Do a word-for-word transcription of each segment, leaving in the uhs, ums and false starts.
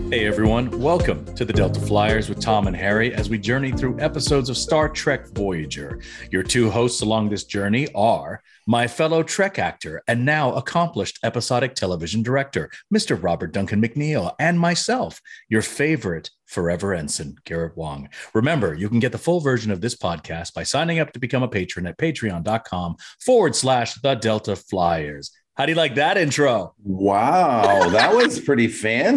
Hey everyone, welcome to the Delta Flyers with Tom and Harry as we journey through episodes of Star Trek Voyager. Your two hosts along this journey are my fellow Trek actor and now accomplished episodic television director, Mister Robert Duncan McNeil, and myself, your favorite forever ensign, Garrett Wong. Remember, you can get the full version of this podcast by signing up to become a patron at patreon.com forward slash the Delta Flyers. How do you like that intro? Wow, that was pretty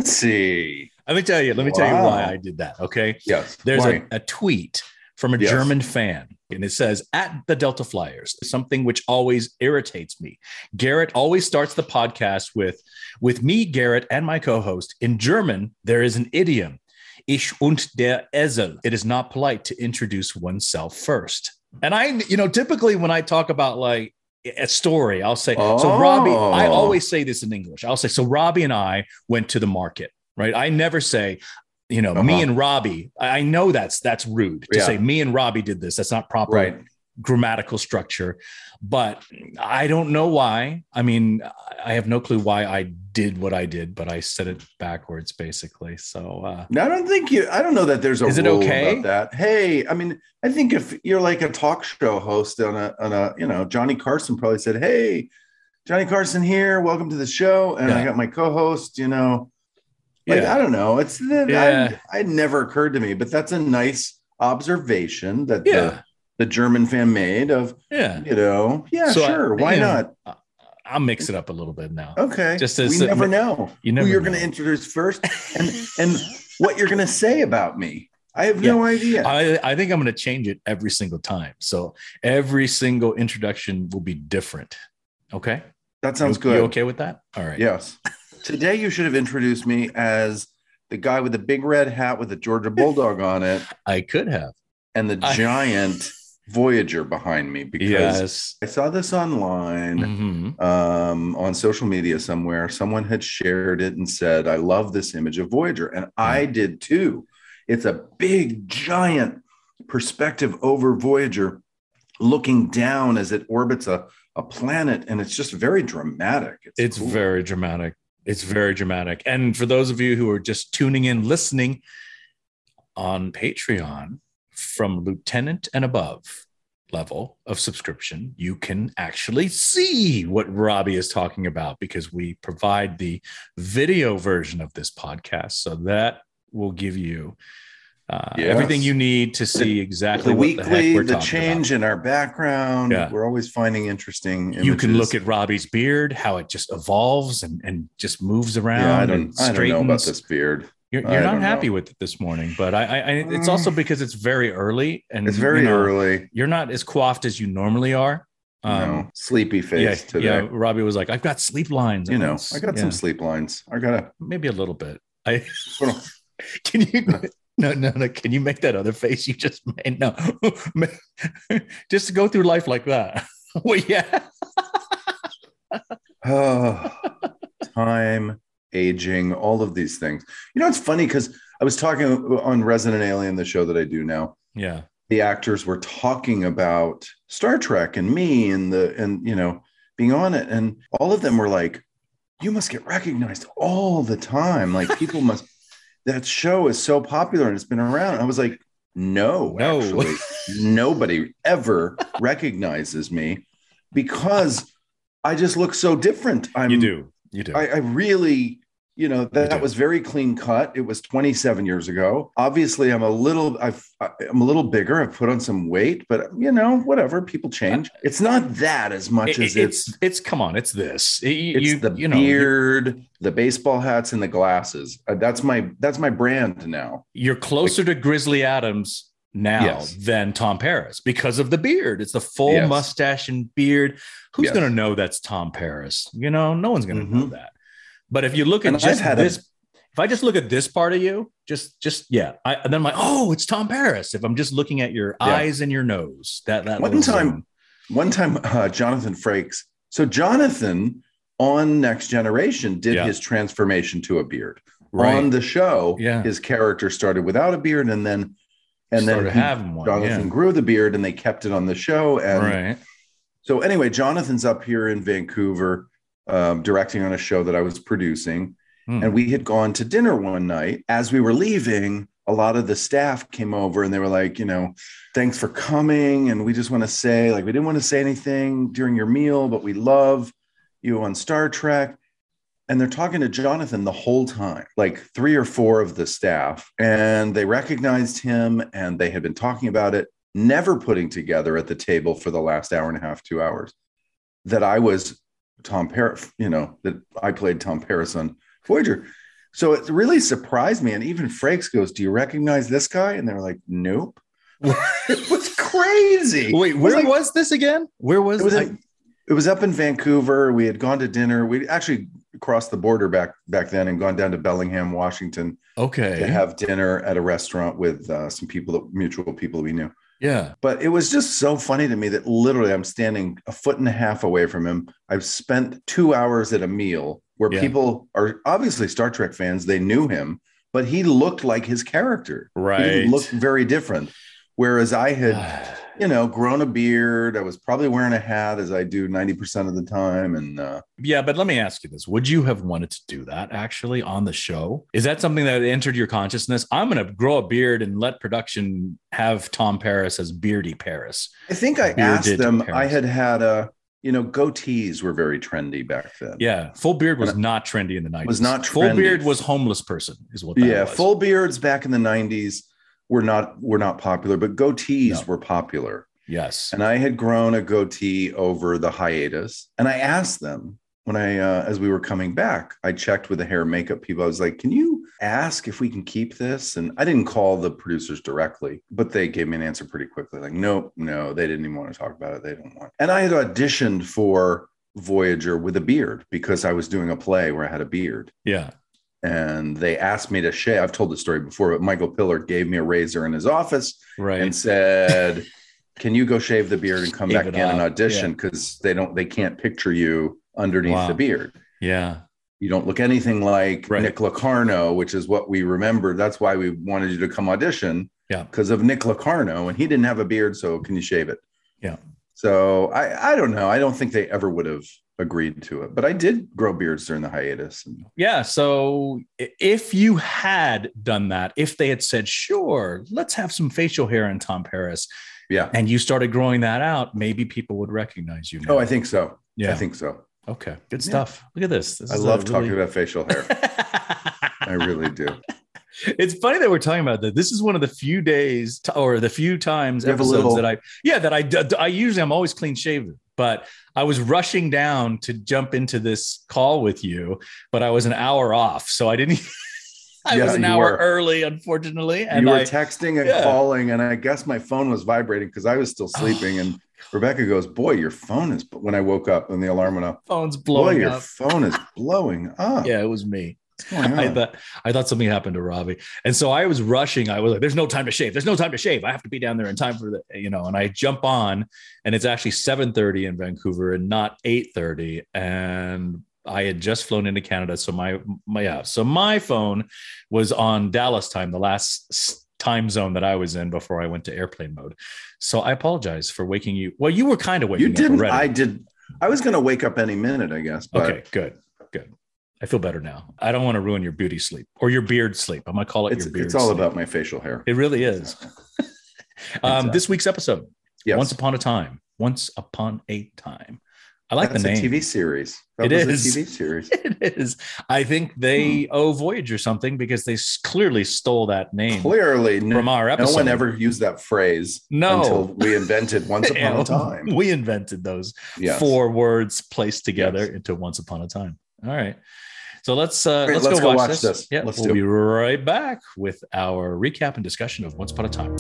fancy. Let me tell you, let me wow. tell you why I did that, okay? Yes. There's a, a tweet from a yes. German fan, and it says, at the Delta Flyers, something which always irritates me. Garrett always starts the podcast with, with me, Garrett, and my co-host. In German, there is an idiom, Ich und der Esel. It is not polite to introduce oneself first. And I, you know, typically when I talk about like, a story, I'll say, oh. so Robbie, I always say this in English. I'll say, so Robbie and I went to the market, right? I never say, you know, uh-huh. me and Robbie. I know that's, that's rude to yeah. say me and Robbie did this. That's not proper right. grammatical structure, but I don't know why. I mean, I have no clue why I did what I did, but I said it backwards basically. So uh, no, I don't think you, I don't know that there's a is it rule okay? about that. Hey, I mean, I think if you're like a talk show host on a, on a, you know, Johnny Carson probably said, hey, Johnny Carson here, welcome to the show. And yeah. I got my co-host, you know, like, yeah. I don't know. It's, yeah. I, it never occurred to me, but that's a nice observation that yeah. the, the German fan made of, yeah, you know, yeah, so sure. I, why you not? Know, I'll mix it up a little bit now. Okay. Just as we never know you never who you're know. going to introduce first and, and what you're going to say about me. I have yeah. no idea. I, I think I'm going to change it every single time. So every single introduction will be different. Okay. That sounds you, good. You okay with that? All right. Yes. Today you should have introduced me as the guy with the big red hat with a Georgia Bulldog on it. I could have. And the I... giant Voyager behind me, because yes. I saw this online mm-hmm. um, on social media somewhere. Someone had shared it and said, I love this image of Voyager. And mm-hmm. I did too. It's a big, giant perspective over Voyager looking down as it orbits a, a planet. And it's just very dramatic. It's, it's cool. very dramatic. It's very dramatic. And for those of you who are just tuning in, listening on Patreon, from lieutenant and above level of subscription, you can actually see what Robbie is talking about, because we provide the video version of this podcast. So that will give you uh, yes. everything you need to see exactly the what weekly, the heck we're the talking change about. In our background. Yeah. We're always finding interesting images. You can look at Robbie's beard, how it just evolves and, and just moves around. Yeah, I don't, and I don't know about this beard. You're, you're not happy know. with it this morning, but I, I, I, it's also because it's very early and it's very you know, early. You're not as coiffed as you normally are. Um, no, sleepy face yeah, today. Yeah, Robbie was like, "I've got sleep lines." You know, I got yeah. some sleep lines. I got a maybe a little bit. I can you no no no. Can you make that other face you just made? No, just to go through life like that. Well, yeah. Oh, time. Aging, all of these things. You know, it's funny because I was talking on Resident Alien, the show that I do now. Yeah. The actors were talking about Star Trek and me and the, and, you know, being on it. And all of them were like, you must get recognized all the time. Like people must, that show is so popular and it's been around. I was like, no, no. actually, nobody ever recognizes me because I just look so different. I'm, you do. You do. I, I really, you know, that, that was very clean cut. It was twenty-seven years ago. Obviously, I'm a little, I've, I'm a little bigger. I've put on some weight, but you know, whatever. People change. It's not that as much it, as it's, it's, it's. Come on, it's this. It, it's you, the you know, beard, the baseball hats, and the glasses. Uh, that's my, that's my brand now. You're closer like, to Grizzly Adams now yes. than Tom Paris because of the beard. It's the full yes. mustache and beard. Who's yes. going to know that's Tom Paris? You know, no one's going to mm-hmm. know that. But if you look at and just this, a, if I just look at this part of you, just, just, yeah. I, and then I'm like, oh, it's Tom Paris. If I'm just looking at your yeah. eyes and your nose, that, that one time, zoom. one time, uh, Jonathan Frakes. So Jonathan on Next Generation did yeah. his transformation to a beard right. on the show. Yeah. His character started without a beard and then, and started then he, having one, Jonathan yeah. grew the beard and they kept it on the show. And right. so anyway, Jonathan's up here in Vancouver, um, directing on a show that I was producing. Hmm. And we had gone to dinner one night. As we were leaving, a lot of the staff came over and they were like, you know, thanks for coming. And we just want to say, like, we didn't want to say anything during your meal, but we love you on Star Trek. And they're talking to Jonathan the whole time, like three or four of the staff. And they recognized him and they had been talking about it, never putting together at the table for the last hour and a half, two hours, that I was Tom Paris, you know, that I played Tom Paris on Voyager. So it really surprised me. And even Frakes goes, do you recognize this guy? And they're like, nope. It was crazy. Wait, where was, like, was this again? Where was it? Was I- in, it was up in Vancouver. We had gone to dinner. We actually crossed the border back back then and gone down to Bellingham, Washington. Okay. To have dinner at a restaurant with uh, some people, that mutual people that we knew. Yeah. But it was just so funny to me that literally I'm standing a foot and a half away from him. I've spent two hours at a meal where yeah. people are obviously Star Trek fans. They knew him, but he looked like his character. Right. He looked very different. Whereas I had, you know, grown a beard. I was probably wearing a hat as I do ninety percent of the time. And uh, yeah, but let me ask you this. Would you have wanted to do that actually on the show? Is that something that entered your consciousness? I'm going to grow a beard and let production have Tom Paris as Beardy Paris. I think I Bearded asked them, Paris. I had had a, you know, goatees were very trendy back then. Yeah. Full beard was not trendy in the nineties. Was not trendy. Full beard was homeless person is what that yeah, was. Full beards back in the nineties were not were not popular, but goatees No. were popular. Yes. And I had grown a goatee over the hiatus. And I asked them when I, uh, as we were coming back, I checked with the hair and makeup people. I was like, can you ask if we can keep this? And I didn't call the producers directly, but they gave me an answer pretty quickly. Like, nope, no, they didn't even want to talk about it. They don't want. And I had auditioned for Voyager with a beard because I was doing a play where I had a beard. Yeah. And they asked me to shave. I've told the story before, but Michael Pillard gave me a razor in his office right. and said, can you go shave the beard and come Shave back it in and off. audition? Because yeah. they don't, they can't picture you underneath Wow. the beard. Yeah. You don't look anything like right. Nick Locarno, which is what we remember. That's why we wanted you to come audition. Yeah. Because of Nick Locarno, and he didn't have a beard. So can you shave it? Yeah. So I, I don't know. I don't think they ever would have agreed to it, but I did grow beards during the hiatus. And yeah. So if you had done that, if they had said, sure, let's have some facial hair in Tom Paris. Yeah. And you started growing that out, maybe people would recognize you now. Oh, I think so. Yeah. I think so. Okay. Good stuff. Yeah. Look at this. this I love really... talking about facial hair. I really do. It's funny that we're talking about that. This is one of the few days to, or the few times episodes little... that I, yeah, that I, I usually, I'm always clean shaven, but I was rushing down to jump into this call with you, but I was an hour off. So I didn't, I yeah, was an hour were. early, unfortunately. And you were I, texting and yeah. calling, and I guess my phone was vibrating because I was still sleeping. And Rebecca goes, boy, your phone is, when I woke up and the alarm went off, phone's blowing boy, your up. phone is blowing up. Yeah, it was me. I thought I thought something happened to Robbie, and so I was rushing. I was like, "There's no time to shave. There's no time to shave. I have to be down there in time for the, you know." And I jump on, and it's actually seven thirty in Vancouver and not eight thirty. And I had just flown into Canada, so my my yeah, so my phone was on Dallas time, the last time zone that I was in before I went to airplane mode. So I apologize for waking you. Well, you were kind of waking. You didn't. Up already. I did. I was going to wake up any minute, I guess. But... Okay, good, good. I feel better now. I don't want to ruin your beauty sleep or your beard sleep. I'm going to call it it's, your beard It's all sleep. about my facial hair. It really is. um, exactly. This week's episode, yes. Once Upon a Time. Once Upon a Time. I like That's the name. a T V series. That it was is. a T V series. It is. I think they hmm. owe Voyager something because they clearly stole that name. Clearly. From no, our episode. No one ever used that phrase no. until we invented Once Upon a Time. We invented those yes. four words placed together yes. into Once Upon a Time. All right. So let's uh, Great, let's, let's go, go watch, watch this. this. Yeah, let's we'll do be it. right back with our recap and discussion of Once Upon a Time.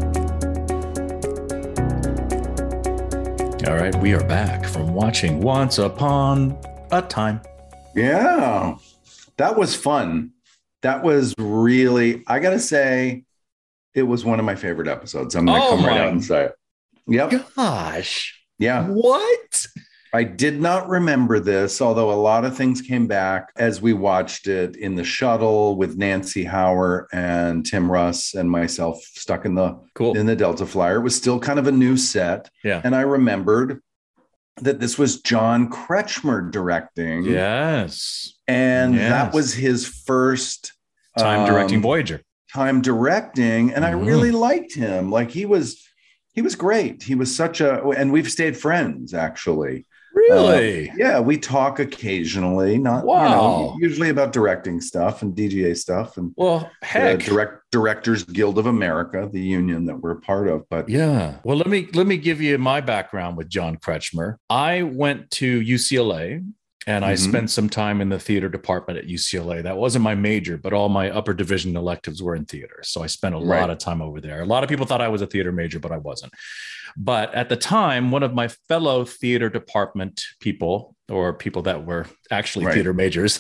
All right, we are back from watching Once Upon a Time. Yeah, that was fun. That was really, I gotta say, it was one of my favorite episodes. I'm gonna oh come right out and say it. Yep. Gosh. Yeah. What? I did not remember this, although a lot of things came back as we watched it in the shuttle with Nancy Hauer and Tim Russ and myself stuck in the cool. in the Delta Flyer. It was still kind of a new set. Yeah. And I remembered that this was John Kretschmer directing. Yes. And yes. that was his first time directing um, Voyager. Time directing. And mm-hmm. I really liked him. Like he was, he was great. He was such a, and we've stayed friends actually. Really? Uh, yeah, we talk occasionally, not wow. you know, usually about directing stuff and D G A stuff and well, heck, the direct Directors Guild of America, the union that we're a part of. But yeah, well, let me let me give you my background with John Kretschmer. I went to U C L A. And I mm-hmm. spent some time in the theater department at U C L A. That wasn't my major, but all my upper division electives were in theater. So I spent a right. lot of time over there. A lot of people thought I was a theater major, but I wasn't. But at the time, one of my fellow theater department people, or people that were actually right. theater majors,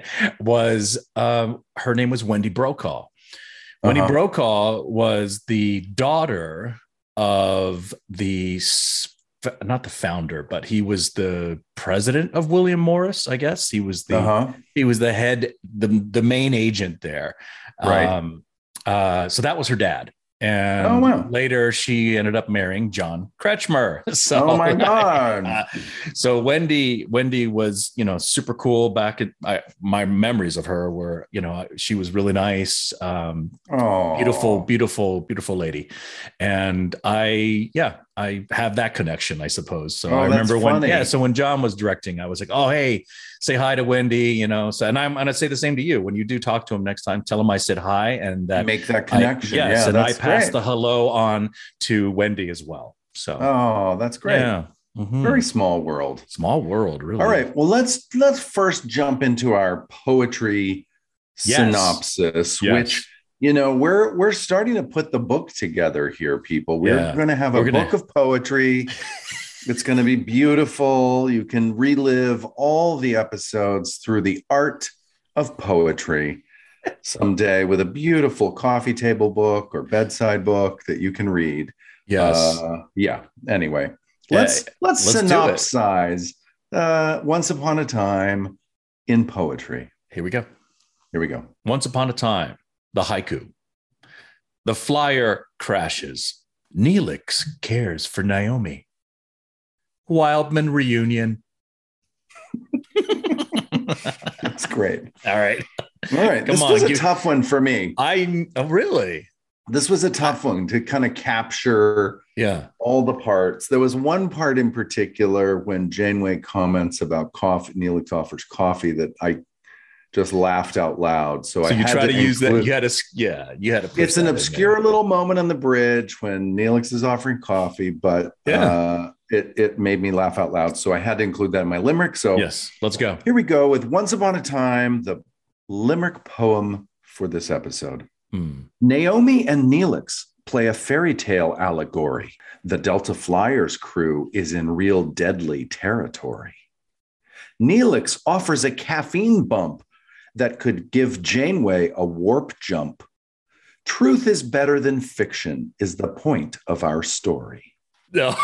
was um, her name was Wendy Brokaw. Uh-huh. Wendy Brokaw was the daughter of the not the founder, but he was the president of William Morris, I guess. He was the uh-huh. he was the head, the, the main agent there. Right. Um, uh, so that was her dad. And oh, wow. later she ended up marrying John Kretschmer. So, oh my God. Uh, so Wendy, Wendy was, you know, super cool back at I, my memories of her were, you know, she was really nice. Um, oh. beautiful, beautiful, beautiful lady. And I, yeah, I have that connection, I suppose. So oh, I remember when, funny. yeah. So when John was directing, I was like, oh, hey, say hi to Wendy, you know, so, and I'm going to say the same to you. When you do talk to him next time, tell him I said hi and that make that connection. I, yes, yeah, and I passed great. the hello on to Wendy as well. So, oh, that's great. Yeah. Mm-hmm. Very small world. Small world, really. All right. Well, let's, let's first jump into our poetry yes. synopsis, yes. which, you know, we're, we're starting to put the book together here, people. We're yeah. going to have a we're book gonna... of poetry. It's going to be beautiful. You can relive all the episodes through the art of poetry someday with a beautiful coffee table book or bedside book that you can read. Yes. Uh, yeah. Anyway, let's, uh, let's, let's synopsize uh, Once Upon a Time in poetry. Here we go. Here we go. Once upon a time, the haiku. The flyer crashes. Neelix cares for Naomi. Wildman reunion. That's great. All right. All right. Come this on, was a give, tough one for me. I oh, really. This was a tough one to kind of capture yeah. all the parts. There was one part in particular when Janeway comments about coffee, Neelix offers coffee, that I just laughed out loud. So, so I you had try to, to use include, that. You had to, yeah, you had to. It's an obscure little moment on the bridge when Neelix is offering coffee, but yeah. uh, it, it made me laugh out loud. So I had to include that in my limerick. So yes, let's go. Here we go with Once Upon a Time, the limerick poem for this episode. Hmm. Naomi and Neelix play a fairy tale allegory. The Delta Flyers crew is in real deadly territory. Neelix offers a caffeine bump that could give Janeway a warp jump. Truth is better than fiction is the point of our story. No.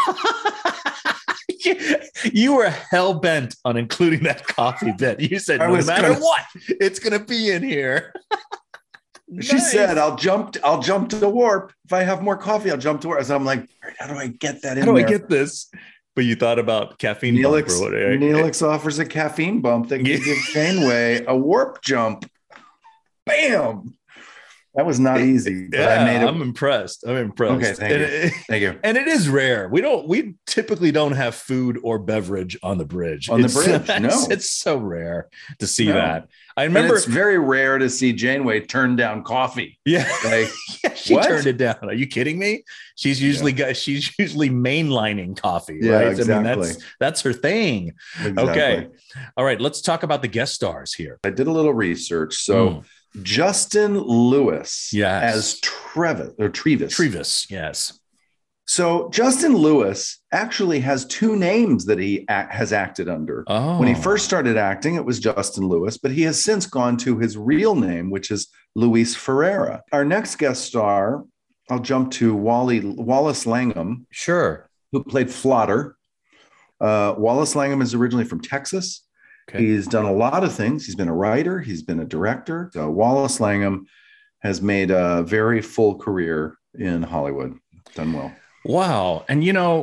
You were hell-bent on including that coffee bit. You said, no matter gonna... what, it's going to be in here. She nice. said, I'll jump, I'll jump to the warp. If I have more coffee, I'll jump to warp. So I'm like, how do I get that in How do there? I get this? But you thought about caffeine Neelix, bump or whatever. Neelix offers a caffeine bump that can give Janeway a warp jump. Bam! That was not easy. But yeah, I made it. I'm impressed. I'm impressed. Okay, thank and you. It, thank you. And it is rare. We don't. We typically don't have food or beverage on the bridge. On it's, the bridge, no. It's, it's so rare to see no. that. I remember and it's very rare to see Janeway turn down coffee. Yeah, like, yeah she what? turned it down. Are you kidding me? She's usually yeah. got. She's usually mainlining coffee. Yeah, right? exactly. I mean, that's that's her thing. Exactly. Okay. All right. Let's talk about the guest stars here. I did a little research. So. Mm. Justin Lewis yes. as Trevis or Trevis. Trevis, yes. So Justin Lewis actually has two names that he act, has acted under. Oh. When he first started acting, it was Justin Lewis, but he has since gone to his real name, which is Luis Ferreira. Our next guest star, I'll jump to Wally Wallace Langham. Sure. Who played Flotter. Uh, Wallace Langham is originally from Texas. Okay. He's done a lot of things. He's been a writer. He's been a director. So Wallace Langham has made a very full career in Hollywood. Done well. Wow. And, you know,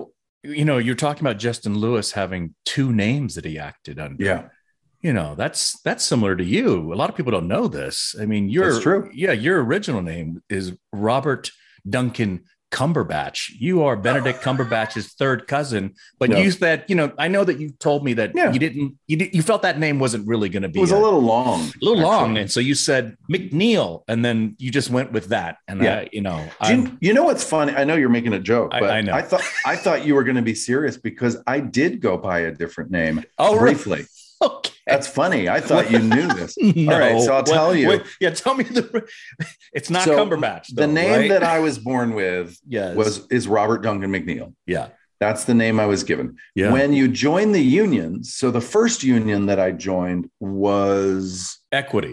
you know, you're talking about Justin Lewis having two names that he acted under. Yeah. You know, that's that's similar to you. A lot of people don't know this. I mean, your That's true. Yeah, your original name is Robert Duncan Cumberbatch. You are Benedict Cumberbatch's third cousin, but Yeah. you said, you know, I know that you told me that Yeah. you didn't, you did, you felt that name wasn't really going to be It was a, little long. a little long, actually. and so you said McNeil, and then you just went with that. And Yeah. I, you know, Do you, you know what's funny? I know you're making a joke, I- but I know. I thought I thought you were going to be serious because I did go by a different name Oh, really? briefly. okay. That's funny. I thought you knew this. No. All right, so I'll What- tell you. what- yeah, tell me the. It's not So, Cumberbatch. the though, name right? that I was born with yes. was is Robert Duncan McNeil. yeah, That's the name I was given. yeah. When you join the unions, so the first union that I joined was Equity.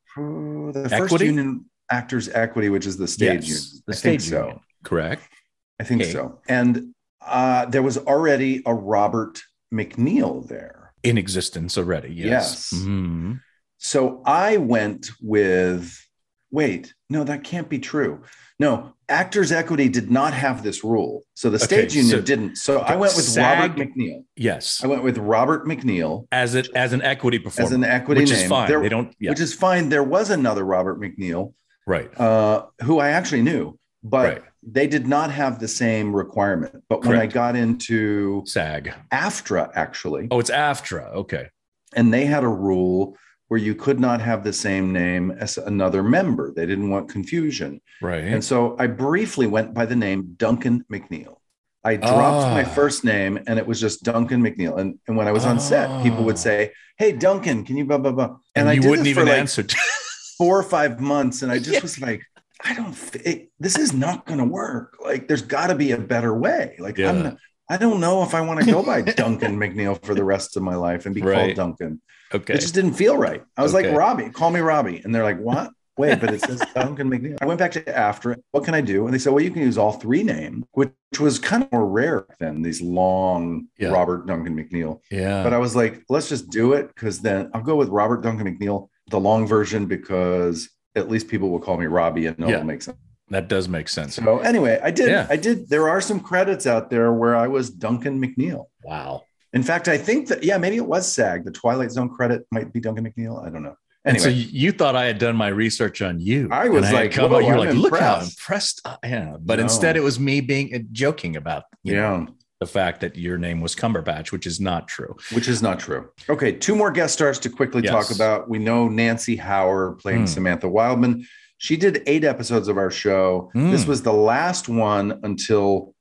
oh, the first Equity? union, Actors Equity, which is the stage Yes, union. the I think stage so. union. Correct. I think Okay. so. And uh, there was already a Robert McNeil there. In existence already. Yes. Yes. Mhm. So I went with, wait, no, that can't be true. No, Actors Equity did not have this rule. So the stage Okay, union so- didn't. So I went with SAG- Robert McNeil. Yes. I went with Robert McNeil As it as an equity performer. as an equity which name. is fine. There- they don't. Yeah. Which is fine. There was another Robert McNeil right. uh, who I actually knew, but Right. they did not have the same requirement. But when I Correct. got into SAG. AFTRA, actually, Oh, it's AFTRA. Okay. and they had a rule where you could not have the same name as another member. They didn't want confusion. Right. And so I briefly went by the name Duncan McNeil. I dropped Ah. my first name and it was just Duncan McNeil. And, and when I was on set, people would Ah. say, "Hey, Duncan, can you blah, blah, blah." and I you did wouldn't this for even like answer. four or five months. And I just Yeah. was like, I don't, it, this is not going to work. Like, there's got to be a better way. Like, Yeah. I'm not, I don't know if I want to go by Duncan McNeil for the rest of my life and be Right. called Duncan. Okay. It just didn't feel right. I was Okay. like, Robbie, call me Robbie. And they're like, what? Wait, but it says Duncan McNeil. I went back to AFTRA. What can I do? And they said, well, you can use all three names, which was kind of more rare than these long Yeah. Robert Duncan McNeil. yeah. But I was like, let's just do it because then I'll go with Robert Duncan McNeil, the long version, because at least people will call me Robbie and Yeah. it'll make sense. that does make sense. So anyway, I did. Yeah. I did. There are some credits out there where I was Duncan McNeil. Wow. In fact, I think that, yeah, maybe it was SAG. The Twilight Zone credit might be Duncan McNeil. I don't know. And so Anyway, you you thought I had done my research on you. I was and had like, come whoa, out, you were I'm like, look how impressed. impressed I am. But No. instead, it was me being uh, joking about you know, yeah, the fact that your name was Cumberbatch, which is not true. which is not true. Okay, two more guest stars to quickly Yes. talk about. We know Nancy Howard playing Hmm. Samantha Wildman. She did eight episodes of our show. Hmm. This was the last one until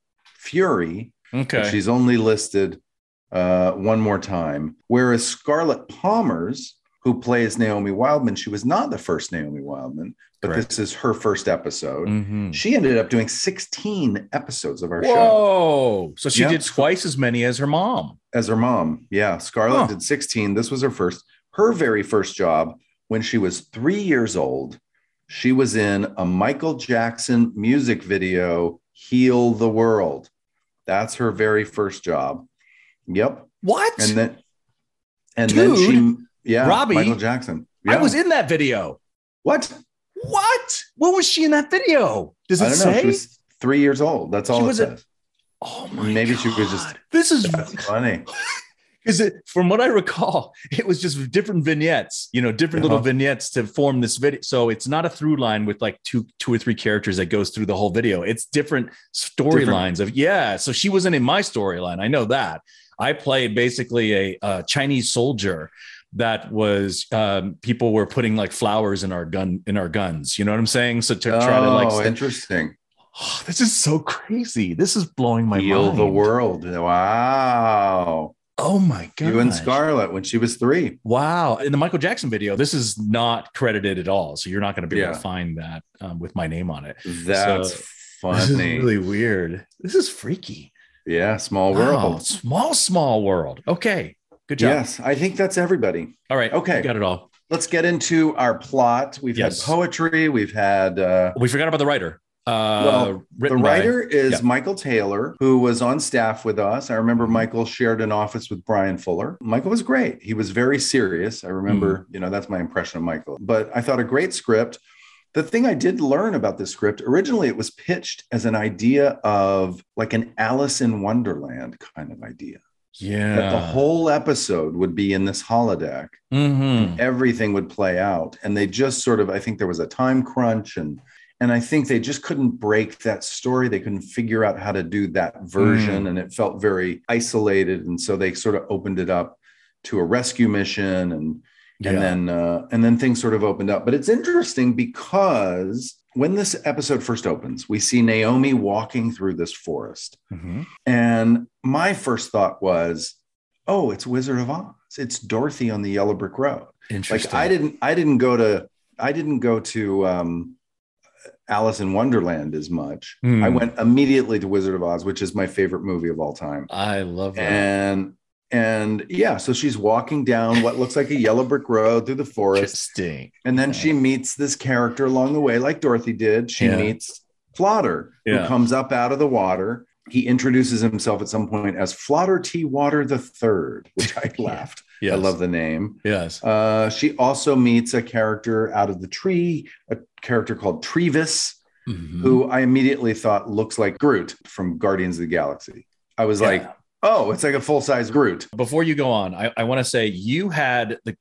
Fury. Okay. She's only listed uh, one more time. Whereas Scarlett Palmer's, who plays Naomi Wildman, she was not the first Naomi Wildman, but Correct. this is her first episode. Mhm. She ended up doing sixteen episodes of our show Whoa. So she Yeah. did twice as many as her mom. as her mom. Yeah, Scarlett Huh. did sixteen. This was her first, her very first job when she was three years old. She was in a Michael Jackson music video, Heal the World. That's her very first job. Yep. What? And then, and then Dude, she, yeah, Robbie, Michael Jackson. I Yeah. was in that video. What? What? What was she in that video? Does it I don't say? know. She was three years old. That's all She it was a- says. oh my Maybe God. she was just- This is That's funny. because it, from what I recall, it was just different vignettes, you know, different little Uh-huh. vignettes to form this video. So it's not a through line with like two, two or three characters that goes through the whole video. It's different storylines of, yeah. So she wasn't in my storyline. I know that. I played basically a, uh Chinese soldier that was, um, people were putting like flowers in our gun, in our guns. You know what I'm saying? So to try to like, Oh, st- interesting. oh, this is so crazy. This is blowing my Heal mind. the world. Wow. Oh my God. You and Scarlett when she was three. Wow. In the Michael Jackson video, this is not credited at all. So you're not going to be able Yeah. to find that um, with my name on it. That's So, This is funny. really weird. This is freaky. Yeah, small Wow. world. Small, small world. Okay. Good job. Yes, I think that's everybody. All right. Okay. You got it all. Let's get into our plot. We've Yes. had poetry. We've had uh, We forgot about the writer. Uh, Well, the written by- writer is yeah. Michael Taylor, who was on staff with us. I remember Mm-hmm. Michael shared an office with Brian Fuller. Michael was great. He was very serious. I remember, Mm-hmm. you know, that's my impression of Michael. But I thought a great script. The thing I did learn about this script, originally it was pitched as an idea of like an Alice in Wonderland kind of idea. Yeah. That the whole episode would be in this holodeck mm-hmm. and everything would play out. And they just sort of, I think there was a time crunch and and I think they just couldn't break that story. They couldn't figure out how to do that version. Mm. And it felt very isolated. And so they sort of opened it up to a rescue mission and And yeah. then uh, and then things sort of opened up. But it's interesting because when this episode first opens, we see Naomi walking through this forest. Mm-hmm. And my first thought was, oh, it's Wizard of Oz. It's Dorothy on the Yellow Brick Road. Interesting. Like I didn't I didn't go to I didn't go to um, Alice in Wonderland as much. Mm. I went immediately to Wizard of Oz, which is my favorite movie of all time. I love that. And And yeah, so she's walking down what looks like a yellow brick road through the forest. And then yeah. she meets this character along the way, like Dorothy did. She yeah. meets Flodder, yeah. who comes up out of the water. He introduces himself at some point as Flodder T. Water the Third, which I laughed. Yes. I love the name. Yes. Uh, she also meets a character out of the tree, a character called Trevis, mm-hmm. who I immediately thought looks like Groot from Guardians of the Galaxy. I was yeah. like, oh, it's like a full-size Groot. Before you go on, I, I want to say you had the,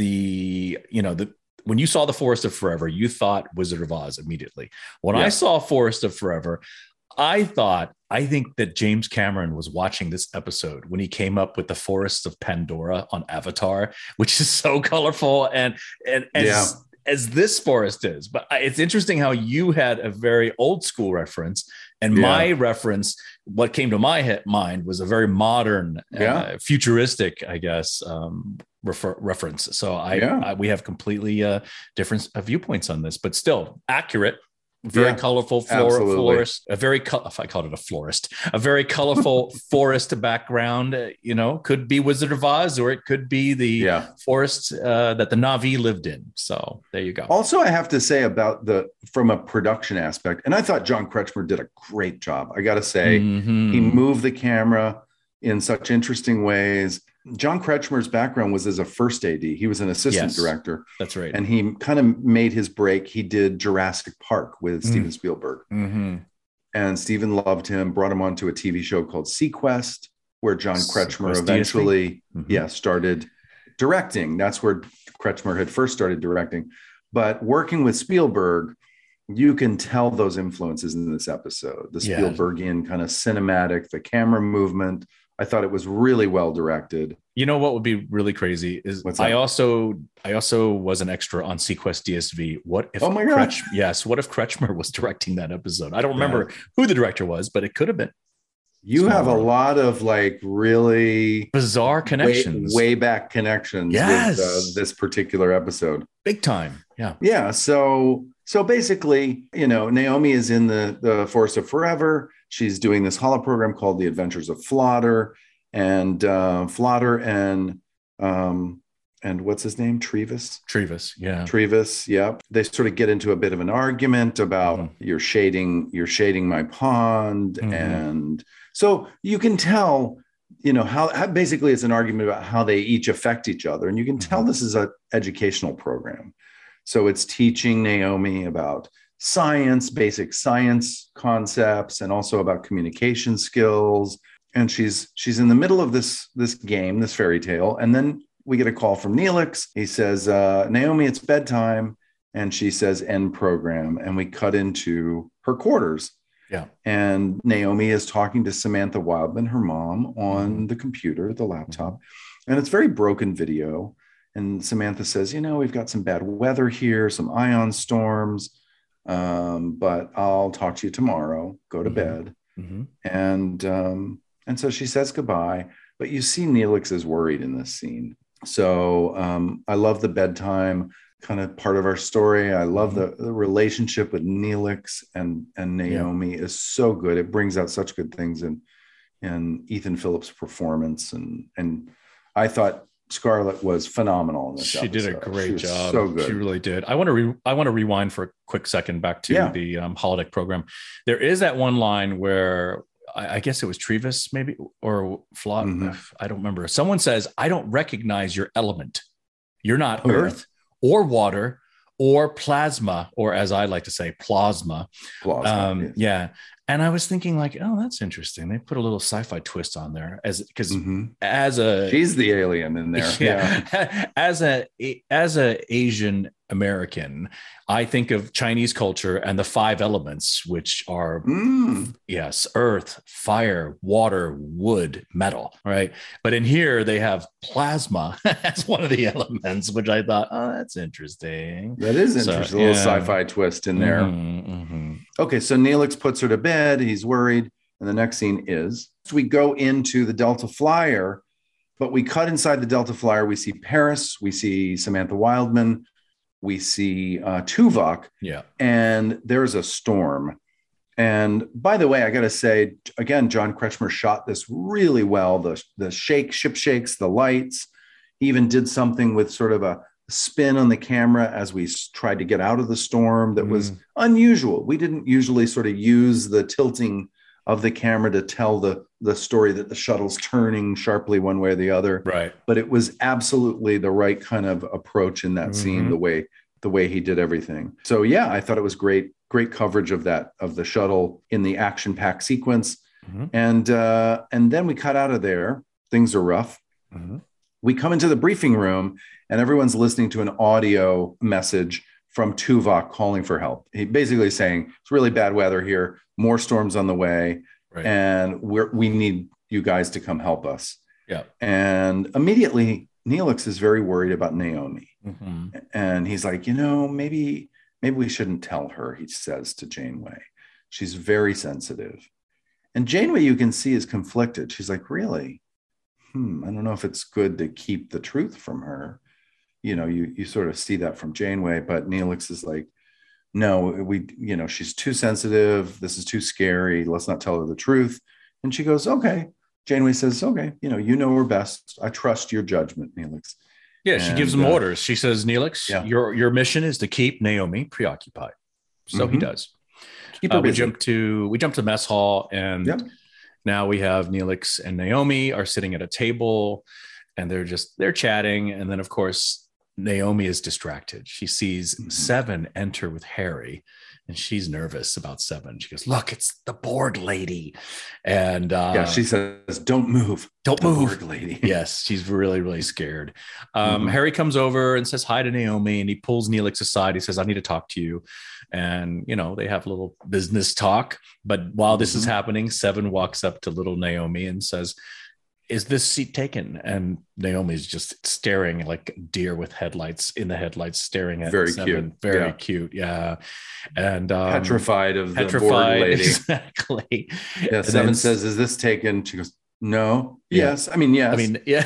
the, you know, the, when you saw the Forest of Forever, you thought Wizard of Oz immediately. When yeah. I saw Forest of Forever, I thought, I think that James Cameron was watching this episode when he came up with the Forests of Pandora on Avatar, which is so colorful and, and, and yeah. as this forest is. But it's interesting how you had a very old school reference and yeah. my reference, what came to my head, mind was a very modern, yeah. uh, futuristic, I guess, um, refer- reference. So I, yeah. I, we have completely uh, different uh, viewpoints on this, but still accurate. Very yeah, colorful flora, florist, a very, co- if I called it a florist, a very colorful forest background, uh, you know, could be Wizard of Oz, or it could be the yeah. forest uh, that the Na'vi lived in. So there you go. Also, I have to say about the, from a production aspect, and I thought John Kretschmer did a great job. I got to say, mm-hmm. he moved the camera in such interesting ways. John Kretschmer's background was as a first A D. He was an assistant yes, director. That's right. And he kind of made his break. He did Jurassic Park with mm. Steven Spielberg. Mm-hmm. And Steven loved him, brought him onto a T V show called Sequest, where John Kretschmer Sequest eventually mm-hmm. yeah, started directing. That's where Kretschmer had first started directing. But working with Spielberg, you can tell those influences in this episode. The yeah. Spielbergian kind of cinematic, the camera movement. I thought it was really well directed. You know what would be really crazy is I also I also was an extra on Sequest D S V. What if? Oh my god! Kretsch, yes. What if Kretschmer was directing that episode? I don't remember yeah. who the director was, but it could have been. You Small have world. a lot of like really bizarre connections, way, way back connections. Yes, with, uh, this particular episode, big time. Yeah, yeah. So so basically, you know, Naomi is in the the Forest of Forever. She's doing this holo program called The Adventures of Flodder, and uh, Flodder and um, and what's his name? Trevis. Trevis, yeah. Trevis, yeah. They sort of get into a bit of an argument about mm-hmm. you're shading, you're shading my pond, mm-hmm. and so you can tell, you know, how, how basically it's an argument about how they each affect each other, and you can mm-hmm. tell this is an educational program. So it's teaching Naomi about science, basic science concepts, and also about communication skills. And she's she's in the middle of this this game, this fairy tale, and then we get a call from Neelix. He says, uh, "Naomi, it's bedtime," and she says, "End program." And we cut into her quarters. Yeah. And Naomi is talking to Samantha Wildman, her mom, on mm-hmm. the computer, the laptop, mm-hmm. and it's very broken video. And Samantha says, "You know, we've got some bad weather here, some ion storms." Um, but I'll talk to you tomorrow. Go to mm-hmm. bed. Mm-hmm. And um, and so she says goodbye. But you see Neelix is worried in this scene. So um, I love the bedtime kind of part of our story. I love mm-hmm. the, the relationship with Neelix and, and Naomi yeah. is so good. It brings out such good things in, in Ethan Phillips' performance. And, and I thought Scarlett was phenomenal in this she episode. Did a great job. So good. She really did. I want to re- I want to rewind for a quick second back to yeah. the um, holodeck program. There is that one line where I, I guess it was Trevis maybe or Flot. Mm-hmm. I don't remember. Someone says, "I don't recognize your element. You're not oh, earth yeah. or water or plasma, or as I like to say, plasma. Plasma, Um, yes. Yeah. And I was thinking like, oh, that's interesting. They put a little sci-fi twist on there as because Mm-hmm. as a she's the alien in there. yeah, Yeah. as a as a Asian American, I think of Chinese culture and the five elements, which are Mm. yes, earth, fire, water, wood, metal, right? But in here they have plasma as one of the elements, which I thought, oh, that's interesting. That is So, interesting. A yeah. little sci-fi twist in there. Mm-hmm, mm-hmm. Okay, so Neelix puts her to bed. He's worried. And the next scene is so we go into the Delta Flyer, but we cut inside the Delta Flyer. We see Paris. We see Samantha Wildman. We see uh, Tuvok. Yeah. And there's a storm. And by the way, I got to say, again, John Kretschmer shot this really well. The, the shake, ship shakes, the lights. He even did something with sort of a spin on the camera as we tried to get out of the storm that mm. was unusual. We didn't usually sort of use the tilting of the camera to tell the, the story that the shuttle's turning sharply one way or the other. Right. But it was absolutely the right kind of approach in that mm-hmm. scene, the way the way he did everything. So yeah, I thought it was great, great coverage of that, of the shuttle in the action-packed sequence. Mm-hmm. And uh, and then we cut out of there. Things are rough. Mm-hmm. We come into the briefing room and everyone's listening to an audio message from Tuvok calling for help. He basically saying, it's really bad weather here, more storms on the way, right. and we're, we need you guys to come help us. Yeah. And immediately, Neelix is very worried about Naomi. Mm-hmm. And he's like, you know, maybe, maybe we shouldn't tell her, he says to Janeway. She's very sensitive. And Janeway, you can see, is conflicted. She's like, really? Hmm, I don't know if it's good to keep the truth from her. You know, you you sort of see that from Janeway, but Neelix is like, no, we, you know, she's too sensitive. This is too scary. Let's not tell her the truth. And she goes, okay. Janeway says, okay, you know, you know her best. I trust your judgment, Neelix. Yeah, and, she gives him uh, orders. She says, Neelix, yeah. your your mission is to keep Naomi preoccupied. So mm-hmm. he does. Keep her uh, we jump to we jump to mess hall, and yep. now we have Neelix and Naomi are sitting at a table, and they're just they're chatting, and then of course Naomi is distracted. She sees mm-hmm. Seven enter with Harry, and she's nervous about Seven. She goes, look, it's the Borg lady. And uh, yeah, she says, don't move. Don't the move. Borg lady. Yes, she's really, really scared. Um, mm-hmm. Harry comes over and says hi to Naomi, and he pulls Neelix aside. He says, I need to talk to you. And, you know, they have a little business talk. But while mm-hmm. this is happening, Seven walks up to little Naomi and says, is this seat taken? And Naomi's just staring like a deer with headlights in the headlights, staring at very Seven. cute, very yeah. cute, yeah. And um, petrified of petrified, the Borg lady, exactly. Yeah, and Seven then, says, "Is this taken?" She goes, "No." Yeah. Yes, I mean, yes. I mean, yeah.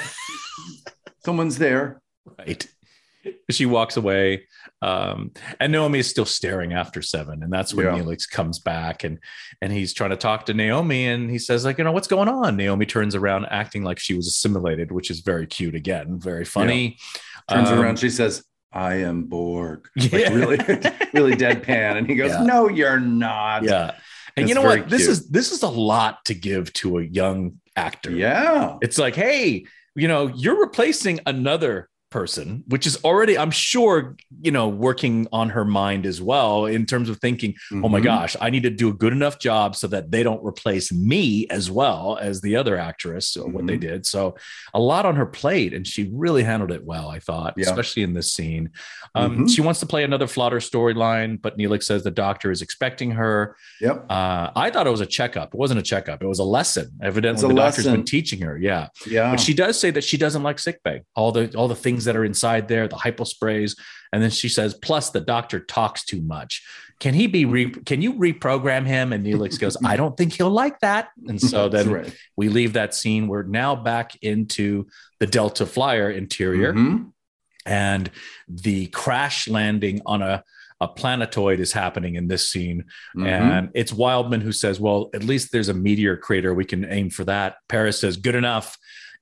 Someone's there, right? She walks away, um, and Naomi is still staring after Seven, and that's when yeah. Neelix comes back, and and he's trying to talk to Naomi, and he says, like, you know, what's going on? Naomi turns around, acting like she was assimilated, which is very cute again, very funny. Yeah. Turns um, around, she says, I am Borg. Yeah. Like really, really deadpan, and he goes, yeah. "No, you're not." Yeah, and That's you know what? This cute. is this is a lot to give to a young actor. Yeah, it's like, hey, you know, you're replacing another person, which is already, I'm sure, you know, working on her mind as well in terms of thinking, mm-hmm. oh my gosh, I need to do a good enough job so that they don't replace me as well as the other actress or mm-hmm. what they did. So a lot on her plate, and she really handled it well, I thought, yeah. especially in this scene. Um, mm-hmm. She wants to play another Flaughter storyline, but Neelix says the doctor is expecting her. Yep. Uh, I thought it was a checkup. It wasn't a checkup. It was a lesson. Evidently, a the doctor's lesson. been teaching her. Yeah. Yeah. But she does say that she doesn't like sickbay. All the all the things that are inside there, the hypo sprays, and then she says, plus the doctor talks too much. Can he be re- can you reprogram him? And Neelix goes, I don't think he'll like that. And so then right. we leave that scene. We're now back into the Delta Flyer interior, mm-hmm. and the crash landing on a a planetoid is happening in this scene. Mm-hmm. And it's Wildman who says, well, at least there's a meteor crater. We can aim for that. Paris says, good enough.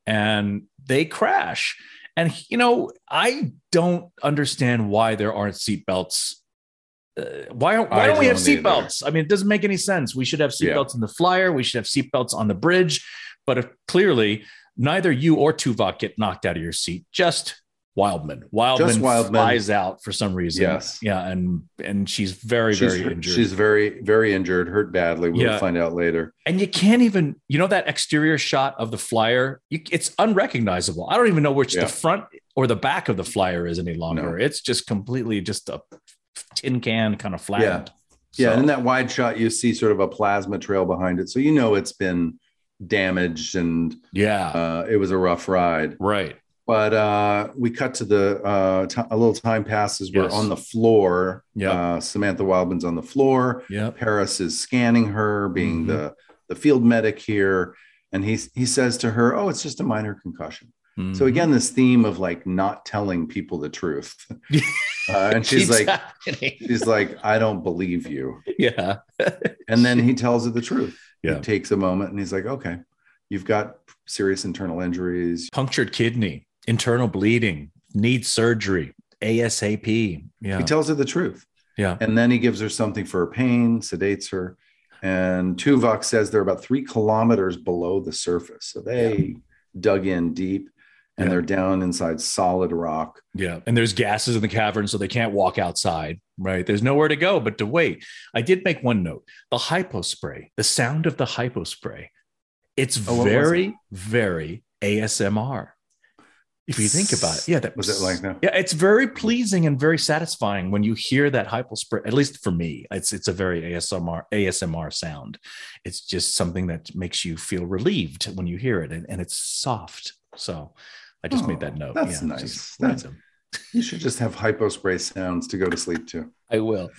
And they crash. And, you know, I don't understand why there aren't seatbelts. Uh, why why don't, don't we have seatbelts? I mean, it doesn't make any sense. We should have seatbelts yeah. in the flyer. We should have seatbelts on the bridge. But if, clearly, neither you or Tuvok get knocked out of your seat. Just Wildman. Wildman, Just Wildman flies out for some reason. Yes. Yeah. And and she's very, she's, very injured. She's very, very injured, hurt badly. We'll yeah. find out later. And you can't even, you know, that exterior shot of the flyer, you, it's unrecognizable. I don't even know which yeah. the front or the back of the flyer is any longer. No. It's just completely just a tin can kind of flattened. Yeah. Yeah. So. And in that wide shot, you see sort of a plasma trail behind it. So, you know, it's been damaged and yeah, uh, it was a rough ride. Right. But uh, we cut to the uh, t- a little time passes. We're yes. on the floor. Yeah, uh, Samantha Wildman's on the floor. Yeah, Paris is scanning her, being mm-hmm. the the field medic here, and he he says to her, "Oh, it's just a minor concussion." Mm-hmm. So again, this theme of like not telling people the truth, uh, and she's like, happening. she's like, "I don't believe you." Yeah, and then he tells her the truth. Yeah, he takes a moment, and he's like, "Okay, you've got serious internal injuries, punctured kidney." Internal bleeding, needs surgery, ASAP. Yeah. He tells her the truth. Yeah. And then he gives her something for her pain, sedates her. And Tuvok says they're about three kilometers below the surface. So they yeah. dug in deep and yeah. they're down inside solid rock. Yeah. And there's gases in the cavern, so they can't walk outside, right? There's nowhere to go but to wait. I did make one note. The hypospray, the sound of the hypospray, it's oh, very, it? very A S M R. If you think about it, yeah, that was it like that. Yeah, it's very pleasing and very satisfying when you hear that hypospray. At least for me, it's it's a very A S M R A S M R sound. It's just something that makes you feel relieved when you hear it, and, and it's soft. So I just oh, made that note. That's yeah, nice. That's, you should just have hypospray sounds to go to sleep to. I will.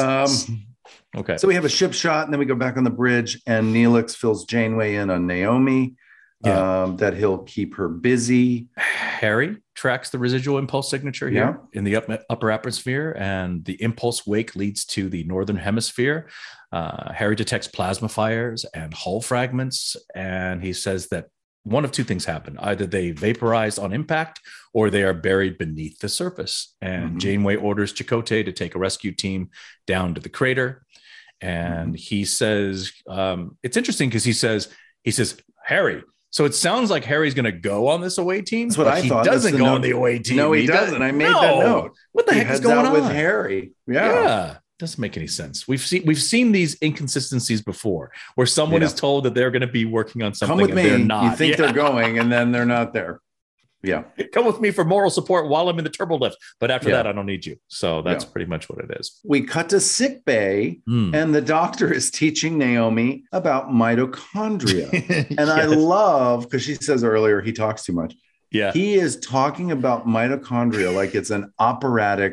Um, okay. So we have a ship shot, and then we go back on the bridge, and Neelix fills Janeway in on Naomi. Yeah. Um, that he'll keep her busy. Harry tracks the residual impulse signature here yeah. in the up, upper atmosphere, and the impulse wake leads to the northern hemisphere. Uh, Harry detects plasma fires and hull fragments, and he says that one of two things happen. Either they vaporize on impact or they are buried beneath the surface. And mm-hmm. Janeway orders Chakotay to take a rescue team down to the crater. And mm-hmm. he says, um, it's interesting because he says, he says, Harry, so it sounds like Harry's going to go on this away team. That's what I he thought. He doesn't go note. on the away team. No, he, he doesn't. doesn't. I made no. that note. What the he heck is going on with Harry? Yeah. yeah, doesn't make any sense. We've seen we've seen these inconsistencies before, where someone yeah. is told that they're going to be working on something. Come with and me. They're not. You think yeah. they're going, and then they're not there. Yeah. Come with me for moral support while I'm in the turbo lift. But after yeah. that, I don't need you. So that's yeah. pretty much what it is. We cut to sick bay, mm. and the doctor is teaching Naomi about mitochondria. And yes. I love, because she says earlier he talks too much. Yeah. He is talking about mitochondria like it's an operatic,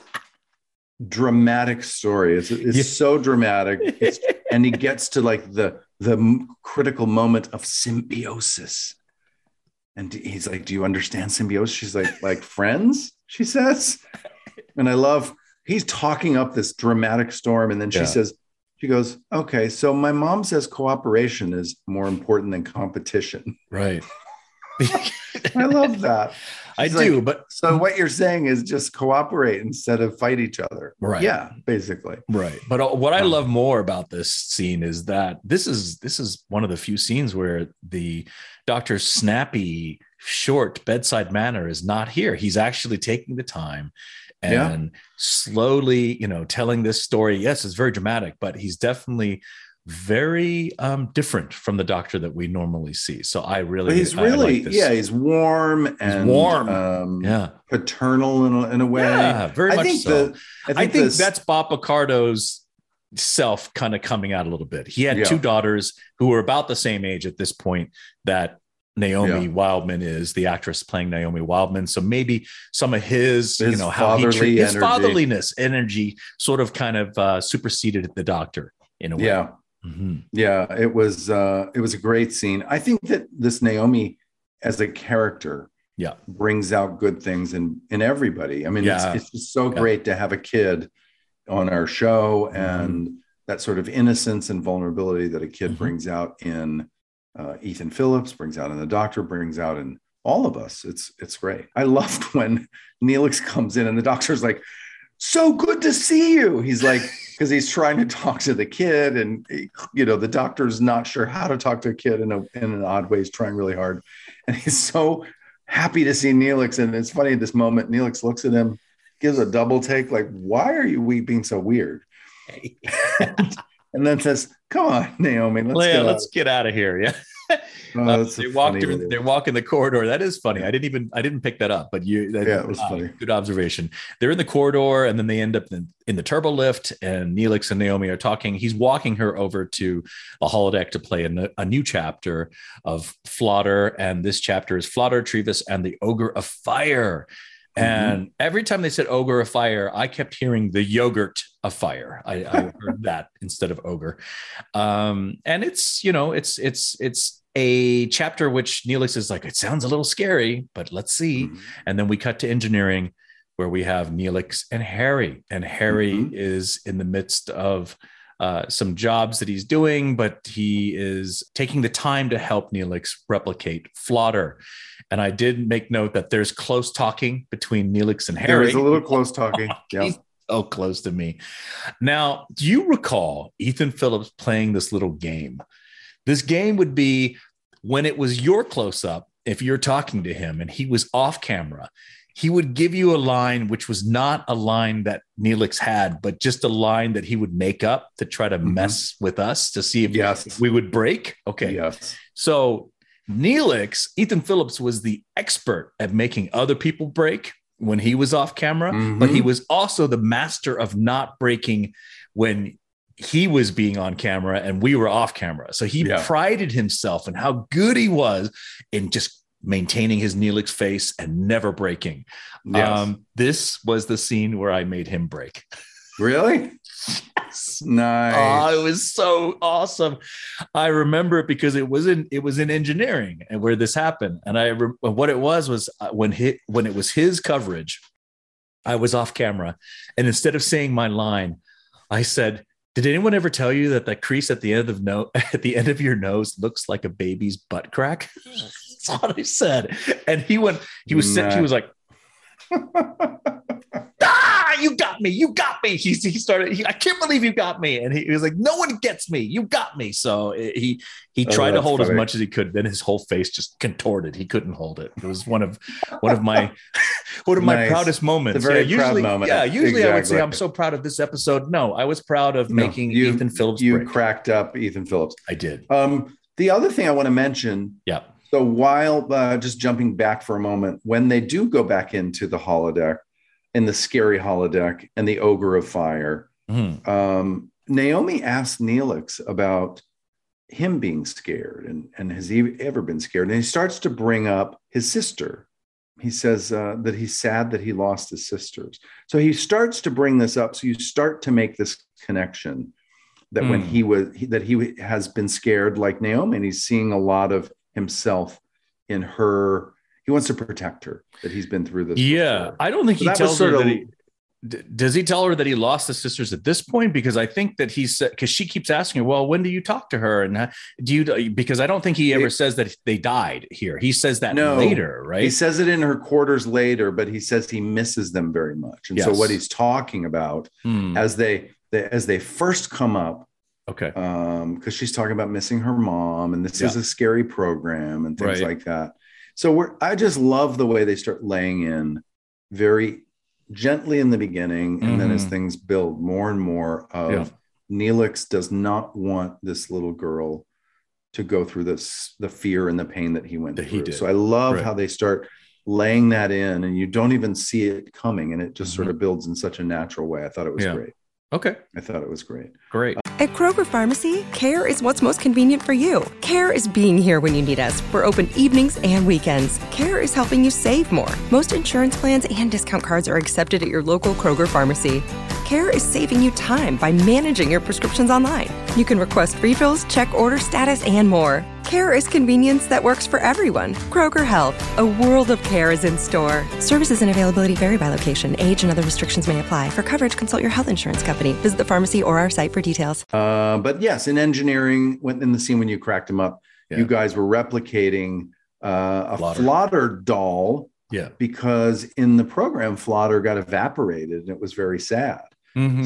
dramatic story. It's, it's yeah. so dramatic. It's, and he gets to like the, the critical moment of symbiosis. And he's like, do you understand symbiosis? She's like, like friends, she says. And I love, he's talking up this dramatic storm. And then she yeah. says, she goes, okay, so my mom says cooperation is more important than competition. Right. I love that. She's I like, do, but so what you're saying is just cooperate instead of fight each other. Right. Yeah, basically. Right. But what I love more about this scene is that this is this is one of the few scenes where the doctor's snappy, short bedside manner is not here. He's actually taking the time and yeah. slowly, you know, telling this story. Yes, it's very dramatic, but he's definitely very um different from the doctor that we normally see. So I really but he's really like yeah he's warm and he's warm um yeah paternal in a, in a way. Yeah, very I much think so. the, I think, I think this, that's Bob Picardo's self kind of coming out a little bit. He had yeah. two daughters who were about the same age at this point that Naomi yeah. Wildman is, the actress playing Naomi Wildman. So maybe some of his, his you know, how he treated his energy. fatherliness energy sort of kind of uh, superseded the doctor in a way. Yeah. Mm-hmm. Yeah, it was uh, it was a great scene. I think that this Naomi as a character yeah. brings out good things in, in everybody. I mean, yeah. it's, it's just so yeah. great to have a kid on our show and mm-hmm. that sort of innocence and vulnerability that a kid mm-hmm. brings out in uh, Ethan Phillips, brings out in the doctor, brings out in all of us. It's it's great. I loved when Neelix comes in and the doctor's like, so good to see you. He's like, because he's trying to talk to the kid and, you know, the doctor's not sure how to talk to a kid in, a, in an odd way. He's trying really hard. And he's so happy to see Neelix. And it's funny at this moment, Neelix looks at him, gives a double take, like, why are you we being so weird? and, and then says, come on, Naomi, let's, well, yeah, get, let's out. get out of here. Yeah. Oh, uh, they walked through, they're walking the corridor. That is funny. I didn't even, I didn't pick that up, but you, that, yeah, it was uh, funny. Good observation. They're in the corridor and then they end up in, in the turbo lift, and Neelix and Naomi are talking. He's walking her over to the holodeck to play a, a new chapter of Flaughter. And this chapter is Flaughter, Trevis, and the Ogre of Fire. And mm-hmm. every time they said Ogre of Fire, I kept hearing the yogurt of fire. I, I heard that instead of ogre. Um, and it's, you know, it's, it's, it's a chapter which Neelix is like, it sounds a little scary, but let's see. Mm-hmm. And then we cut to engineering where we have Neelix and Harry, and Harry mm-hmm. is in the midst of uh, some jobs that he's doing, but he is taking the time to help Neelix replicate Flaughter. And I did make note that there's close talking between Neelix and Harry. There is a little close talking. Yeah. He's so close to me. Now, do you recall Ethan Phillips playing this little game? This game would be when it was your close up, if you're talking to him and he was off camera, he would give you a line which was not a line that Neelix had, but just a line that he would make up to try to mm-hmm. mess with us to see if, yes. if we would break. Okay. Yes. So Neelix, Ethan Phillips was the expert at making other people break when he was off camera, mm-hmm. but he was also the master of not breaking when he was being on camera and we were off camera. So he yeah. prided himself in how good he was in just maintaining his Neelix face and never breaking. Yes. Um, this was the scene where I made him break. Really? Yes. Nice. Oh, it was so awesome. I remember it because it was in it was in engineering and where this happened. And I re- what it was was when hit when it was his coverage, I was off camera, and instead of saying my line, I said, "Did anyone ever tell you that that crease at the end of no at the end of your nose looks like a baby's butt crack?" That's what I said. And he went. He was nah. He was like. Ah, you got me. You got me. He, he started. He, I can't believe you got me. And he, he was like, no one gets me. You got me. So it, he he tried oh, to hold funny. as much as he could. Then his whole face just contorted. He couldn't hold it. It was one of one of my one of my nice. proudest moments. A very yeah, proud usually, moment. Yeah, usually exactly. I would say I'm so proud of this episode. No, I was proud of no, making you, Ethan Phillips. You break. cracked up Ethan Phillips. I did. Um, the other thing I want to mention. Yeah. So while uh, just jumping back for a moment, when they do go back into the holodeck, in the scary holodeck and the Ogre of Fire, mm-hmm. um, Naomi asked Neelix about him being scared and, and has he ever been scared? And he starts to bring up his sister. He says uh, that he's sad that he lost his sisters. So he starts to bring this up. So you start to make this connection that mm. when he was, he, that he has been scared like Naomi, and he's seeing a lot of himself in her. He wants to protect her, that he's been through this. Yeah. Before. I don't think so he tells her of, that he, d- does he tell her that he lost his sisters at this point? Because I think that he said, because she keeps asking her, well, when do you talk to her? And do you, because I don't think he ever it, says that they died here. He says that no, later, right? He says it in her quarters later, but he says he misses them very much. And yes. so what he's talking about hmm. as they, they, as they first come up, okay. Um, because she's talking about missing her mom, and this yeah. is a scary program and things right. like that. So we're, I just love the way they start laying in very gently in the beginning. And mm-hmm. then as things build more and more of yeah. Neelix does not want this little girl to go through this, the fear and the pain that he went that through. He did. So I love right. how they start laying that in, and you don't even see it coming. And it just mm-hmm. sort of builds in such a natural way. I thought it was yeah. great. Okay. I thought it was great. Great. At Kroger Pharmacy, care is what's most convenient for you. Care is being here when you need us. We're open evenings and weekends. Care is helping you save more. Most insurance plans and discount cards are accepted at your local Kroger Pharmacy. Care is saving you time by managing your prescriptions online. You can request refills, check order status, and more. Care is convenience that works for everyone. Kroger Health, a world of care is in store. Services and availability vary by location. Age and other restrictions may apply. For coverage, consult your health insurance company. Visit the pharmacy or our site for details. Uh, but yes, in engineering, when, in the scene when you cracked him up, yeah. you guys were replicating uh, a Flaughter. Flaughter doll. Yeah. Because in the program, Flaughter got evaporated and it was very sad. Mm-hmm.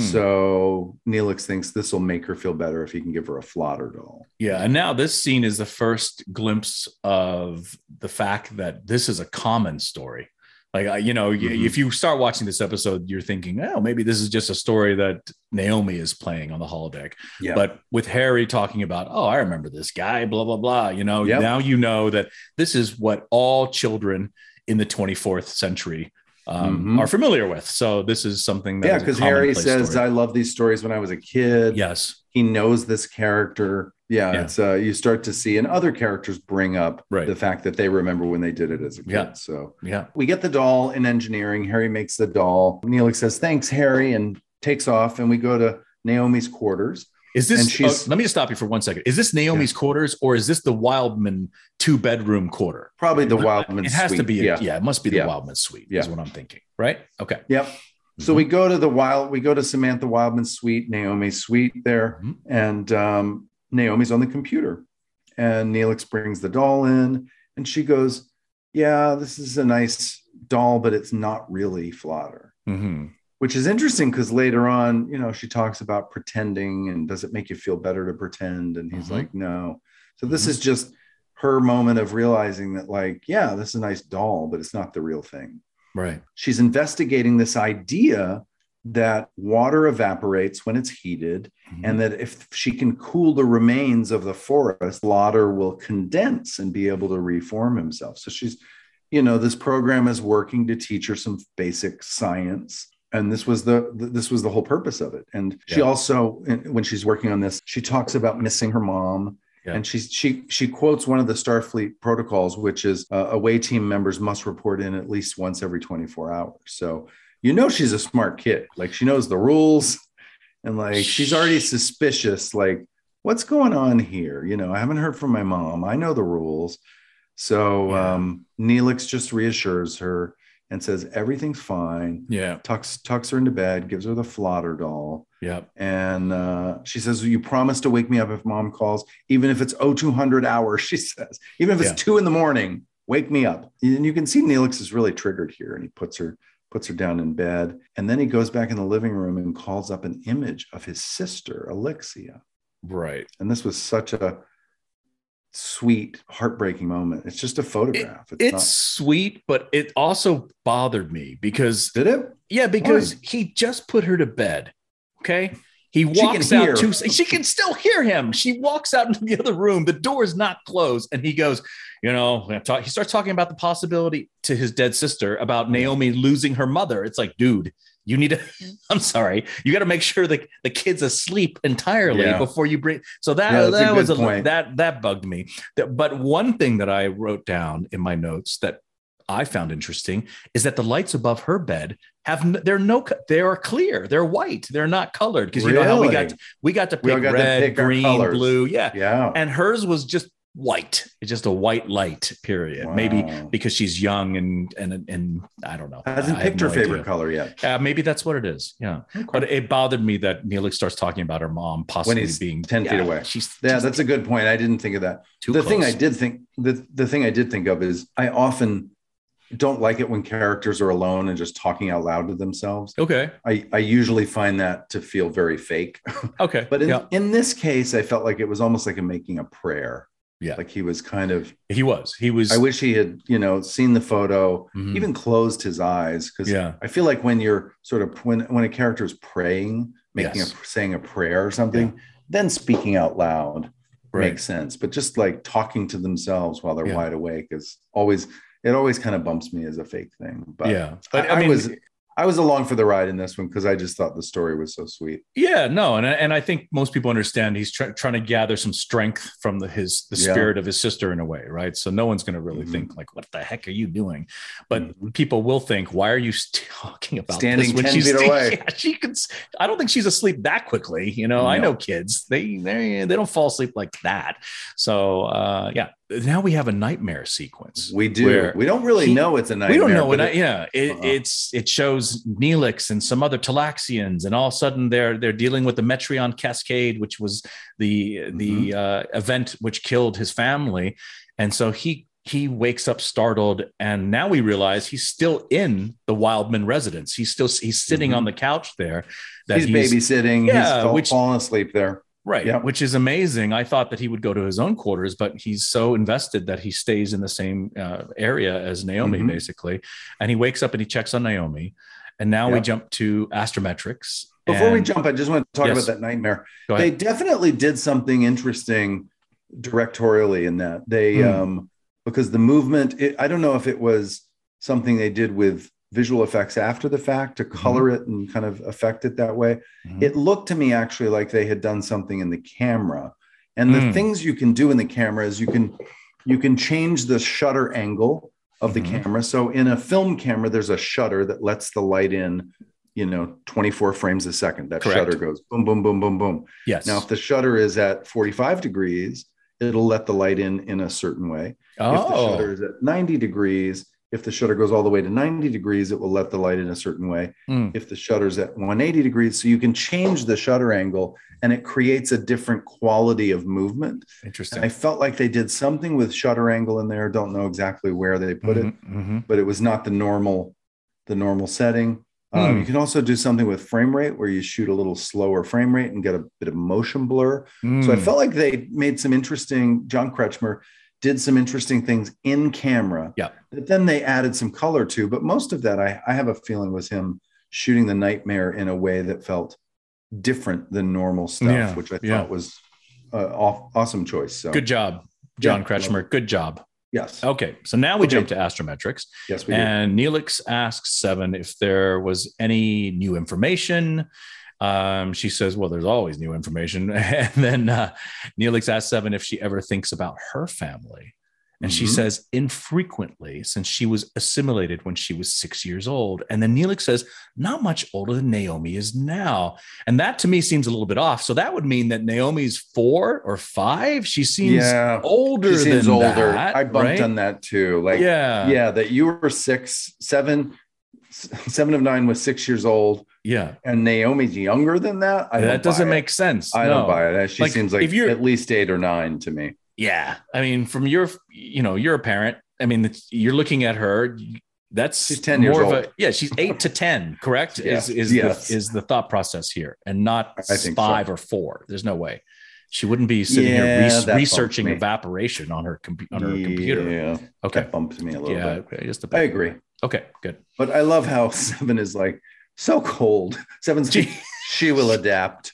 So Neelix thinks this will make her feel better if he can give her a Flodder doll. Yeah. And now this scene is the first glimpse of the fact that this is a common story. Like, you know, mm-hmm. if you start watching this episode, you're thinking, oh, maybe this is just a story that Naomi is playing on the holodeck. Yeah. But with Harry talking about, oh, I remember this guy, blah, blah, blah, you know, yep. now you know that this is what all children in the twenty-fourth century um, mm-hmm. are familiar with. So this is something that, yeah, because Harry says, story. I love these stories when I was a kid. Yes. He knows this character. Yeah, yeah. It's uh, you start to see, and other characters bring up right. the fact that they remember when they did it as a kid. Yeah. So yeah, we get the doll in engineering. Harry makes the doll. Neelix says, thanks, Harry, and takes off. And we go to Naomi's quarters. Is this, and she's, oh, let me just stop you for one second. Is this Naomi's yeah. quarters, or is this the Wildman two bedroom quarter? Probably the Wildman It has suite. to be. A, yeah. yeah, it must be the yeah. Wildman suite yeah. is what I'm thinking. Right. Okay. Yep. Mm-hmm. So we go to the wild, we go to Samantha Wildman's suite, Naomi's suite there. Mm-hmm. And um, Naomi's on the computer, and Neelix brings the doll in, and she goes, yeah, this is a nice doll, but it's not really Flodder. Mm-hmm. Which is interesting because later on, you know, she talks about pretending and does it make you feel better to pretend? And he's mm-hmm. like, no. So this mm-hmm. is just her moment of realizing that, like, yeah, this is a nice doll, but it's not the real thing. Right. She's investigating this idea that water evaporates when it's heated, mm-hmm. and that if she can cool the remains of the forest, water will condense and be able to reform himself. So she's, you know, this program is working to teach her some basic science. And this was the this was the whole purpose of it. And yeah. she also, when she's working on this, she talks about missing her mom. Yeah. And she she she quotes one of the Starfleet protocols, which is uh, away team members must report in at least once every twenty-four hours. So, you know, she's a smart kid. Like, she knows the rules, and like she's already suspicious. Like, what's going on here? You know, I haven't heard from my mom. I know the rules. So yeah. um, Neelix just reassures her and says everything's fine. Yeah. Tucks tucks her into bed, gives her the Flodder doll. Yeah. And uh, she says, you promise to wake me up if mom calls, even if it's oh two hundred hours, she says. Even if it's yeah. two in the morning, wake me up. And you can see Neelix is really triggered here, and he puts her puts her down in bed. And then he goes back in the living room and calls up an image of his sister, Alexia. Right. And this was such a sweet, heartbreaking moment. It's just a photograph. It, it's it's sweet, but it also bothered me because did it? Yeah, because Why? He just put her to bed. Okay. He walks out to, she can still hear him. She walks out into the other room. The door is not closed. And he goes, you know, he starts talking about the possibility to his dead sister about Naomi losing her mother. It's like, dude, you need to, I'm sorry, you got to make sure that the kid's asleep entirely yeah. before you bring. So that, yeah, that a was a, point. that, that bugged me. But one thing that I wrote down in my notes that I found interesting is that the lights above her bed have they're no they are clear, they're white, they're not colored, because you really? know how we got to, we got to pick got red, to pick green, blue, yeah, yeah, and hers was just white. It's just a white light. Period. Wow. Maybe because she's young and and and I don't know. Hasn't I picked her no favorite idea. color yet. Uh, maybe that's what it is. Yeah, okay. But it bothered me that Neelix starts talking about her mom possibly when he's being ten yeah, feet away. She's yeah, that's a good point. I didn't think of that. Too the close. thing I did think the the thing I did think of is I often don't like it when characters are alone and just talking out loud to themselves. Okay. I, I usually find that to feel very fake. Okay. But in, yeah. in this case, I felt like it was almost like a making a prayer. Yeah. Like he was kind of, he was, he was, I wish he had, you know, seen the photo, mm-hmm. even closed his eyes. Cause yeah. I feel like when you're sort of, when, when a character is praying, making yes. a, saying a prayer or something, yeah. then speaking out loud right. makes sense. But just like talking to themselves while they're yeah. wide awake is always, it always kind of bumps me as a fake thing. But yeah, but I, I, mean, I was I was along for the ride in this one because I just thought the story was so sweet. Yeah, no, and and I think most people understand he's try, trying to gather some strength from the his the Yeah. spirit of his sister in a way, right? So no one's going to really Mhm. think like, what the heck are you doing? But Mhm. people will think, why are you st- talking about Standing this when ten she's feet away? Yeah, she could. s- I don't think she's asleep that quickly. You know, I No. know kids; they they they don't fall asleep like that. So uh, yeah, now we have a nightmare sequence. We do. where We don't really he- know it's a nightmare. We don't know. but And I, it- yeah, it, Uh-uh. it's it shows Neelix and some other Talaxians, and all of a sudden they're they're dealing with the Metreon Cascade, which was the the uh, event which killed his family, and so he he wakes up startled, and now we realize he's still in the Wildman residence. He's still he's sitting mm-hmm. on the couch there. That he's, he's babysitting. Yeah, he's fall, which, fallen asleep there. Right, yep. Which is amazing. I thought that he would go to his own quarters, but he's so invested that he stays in the same uh, area as Naomi, mm-hmm. basically. And he wakes up and he checks on Naomi. And now yep. we jump to Astrometrics. Before and, we jump, I just want to talk yes. about that nightmare. They definitely did something interesting directorially in that. They, mm. um, because the movement, it, I don't know if it was something they did with visual effects after the fact to color mm-hmm. it and kind of affect it that way. Mm-hmm. It looked to me actually like they had done something in the camera. And the mm. things you can do in the camera is you can you can change the shutter angle of the mm-hmm. camera. So in a film camera, there's a shutter that lets the light in, you know, twenty-four frames a second. That Correct. Shutter goes boom, boom, boom, boom, boom. Yes. Now, if the shutter is at forty-five degrees, it'll let the light in in a certain way. Oh. If the shutter is at ninety degrees, if the shutter goes all the way to ninety degrees, it will let the light in a certain way. Mm. If the shutter's at one hundred eighty degrees, so you can change the shutter angle and it creates a different quality of movement. Interesting. And I felt like they did something with shutter angle in there. Don't know exactly where they put mm-hmm, it, mm-hmm. but it was not the normal, the normal setting. Mm. Um, you can also do something with frame rate where you shoot a little slower frame rate and get a bit of motion blur. Mm. So I felt like they made some interesting, John Kretschmer did some interesting things in camera yeah. that then they added some color to. But most of that, I, I have a feeling was him shooting the nightmare in a way that felt different than normal stuff, yeah. which I thought yeah. was an awesome choice. So good job, John yeah. Kretschmer. Good job. Yes. Okay. So now we okay. jump to Astrometrics. Yes, we and do. Neelix asks Seven if there was any new information. Um, she says, well, there's always new information. And then uh, Neelix asks Seven if she ever thinks about her family. And mm-hmm. she says, infrequently, since she was assimilated when she was six years old. And then Neelix says, not much older than Naomi is now. And that to me seems a little bit off. So that would mean that Naomi's four or five. She seems yeah. older she seems than older. that. I bumped right? on that too. Like, yeah, yeah, that you were six, seven, seven of nine was six years old. Yeah. And Naomi's younger than that. I that doesn't it. make sense. I no. don't buy it. She like, seems like if you're, at least eight or nine to me. Yeah. I mean, from your, you know, you're a parent. I mean, you're looking at her. That's she's ten more years of old. a, yeah, she's eight to ten, correct? yeah. Is, is, yes. the, is the thought process here and not I think five so. or four. There's no way. She wouldn't be sitting yeah, here re- researching me. evaporation on her, com- on her yeah. computer. Okay. That bumped me a little yeah, bit. Okay, just a bit. I agree. Okay, good. But I love how Seven is like so cold. Seven's she, she will adapt.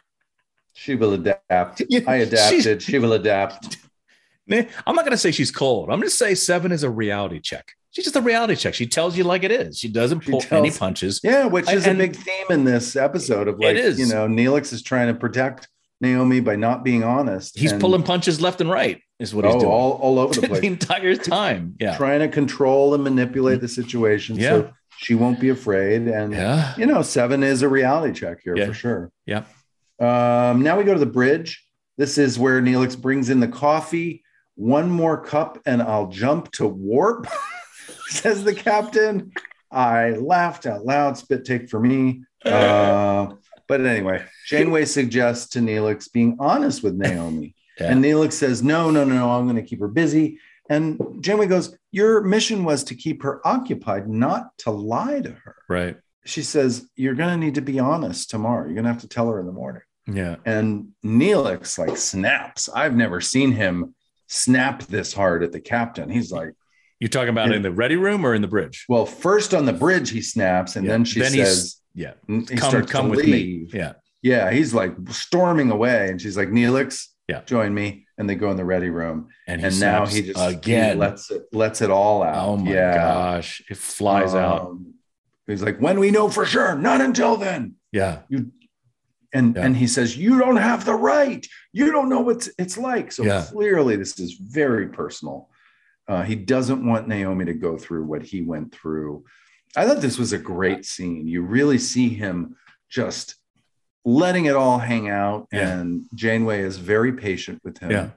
She will adapt. Yeah, I adapted. She will adapt. I'm not going to say she's cold. I'm going to say Seven is a reality check. She's just a reality check. She tells you like it is. She doesn't pull she tells, any punches. Yeah, which is and, a big theme in this episode of like, you know, Neelix is trying to protect Naomi by not being honest. He's and, pulling punches left and right is what he's oh, doing. All, all over the place. The entire time. Yeah. Trying to control and manipulate the situation. Yeah. So she won't be afraid. And, yeah. you know, Seven is a reality check here yeah. for sure. Yeah. Um, now we go to the bridge. This is where Neelix brings in the coffee. One more cup and I'll jump to warp, says the captain. I laughed out loud. Spit take for me. Uh, but anyway, Janeway suggests to Neelix being honest with Naomi. Yeah. And Neelix says, no, no, no, no, I'm going to keep her busy. And Janeway goes, your mission was to keep her occupied, not to lie to her. Right. She says, you're going to need to be honest tomorrow. You're going to have to tell her in the morning. Yeah. And Neelix like snaps. I've never seen him snap this hard at the captain. He's like, you're talking about in, in the ready room or in the bridge? Well, first on the bridge he snaps, and yeah. then she then says, yeah, he come, come with leave. me. Yeah. Yeah. He's like storming away. And she's like, Neelix, yeah, join me. And they go in the ready room. And, he and now he just again he lets it lets it all out. Oh my yeah. gosh. It flies um, out. He's like, when we know for sure, not until then. Yeah. You And yeah. and he says, you don't have the right. You don't know what it's like. So yeah. clearly this is very personal. Uh, he doesn't want Naomi to go through what he went through. I thought this was a great scene. You really see him just letting it all hang out. Yeah. And Janeway is very patient with him. Yeah.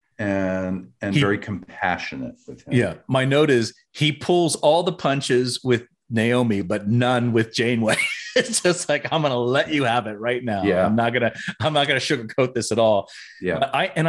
And and he, very compassionate with him. Yeah. My note is he pulls all the punches with Naomi, but none with Janeway. It's just like, I'm going to let you have it right now. Yeah. I'm not going to, I'm not going to sugarcoat this at all. Yeah. But I, and I,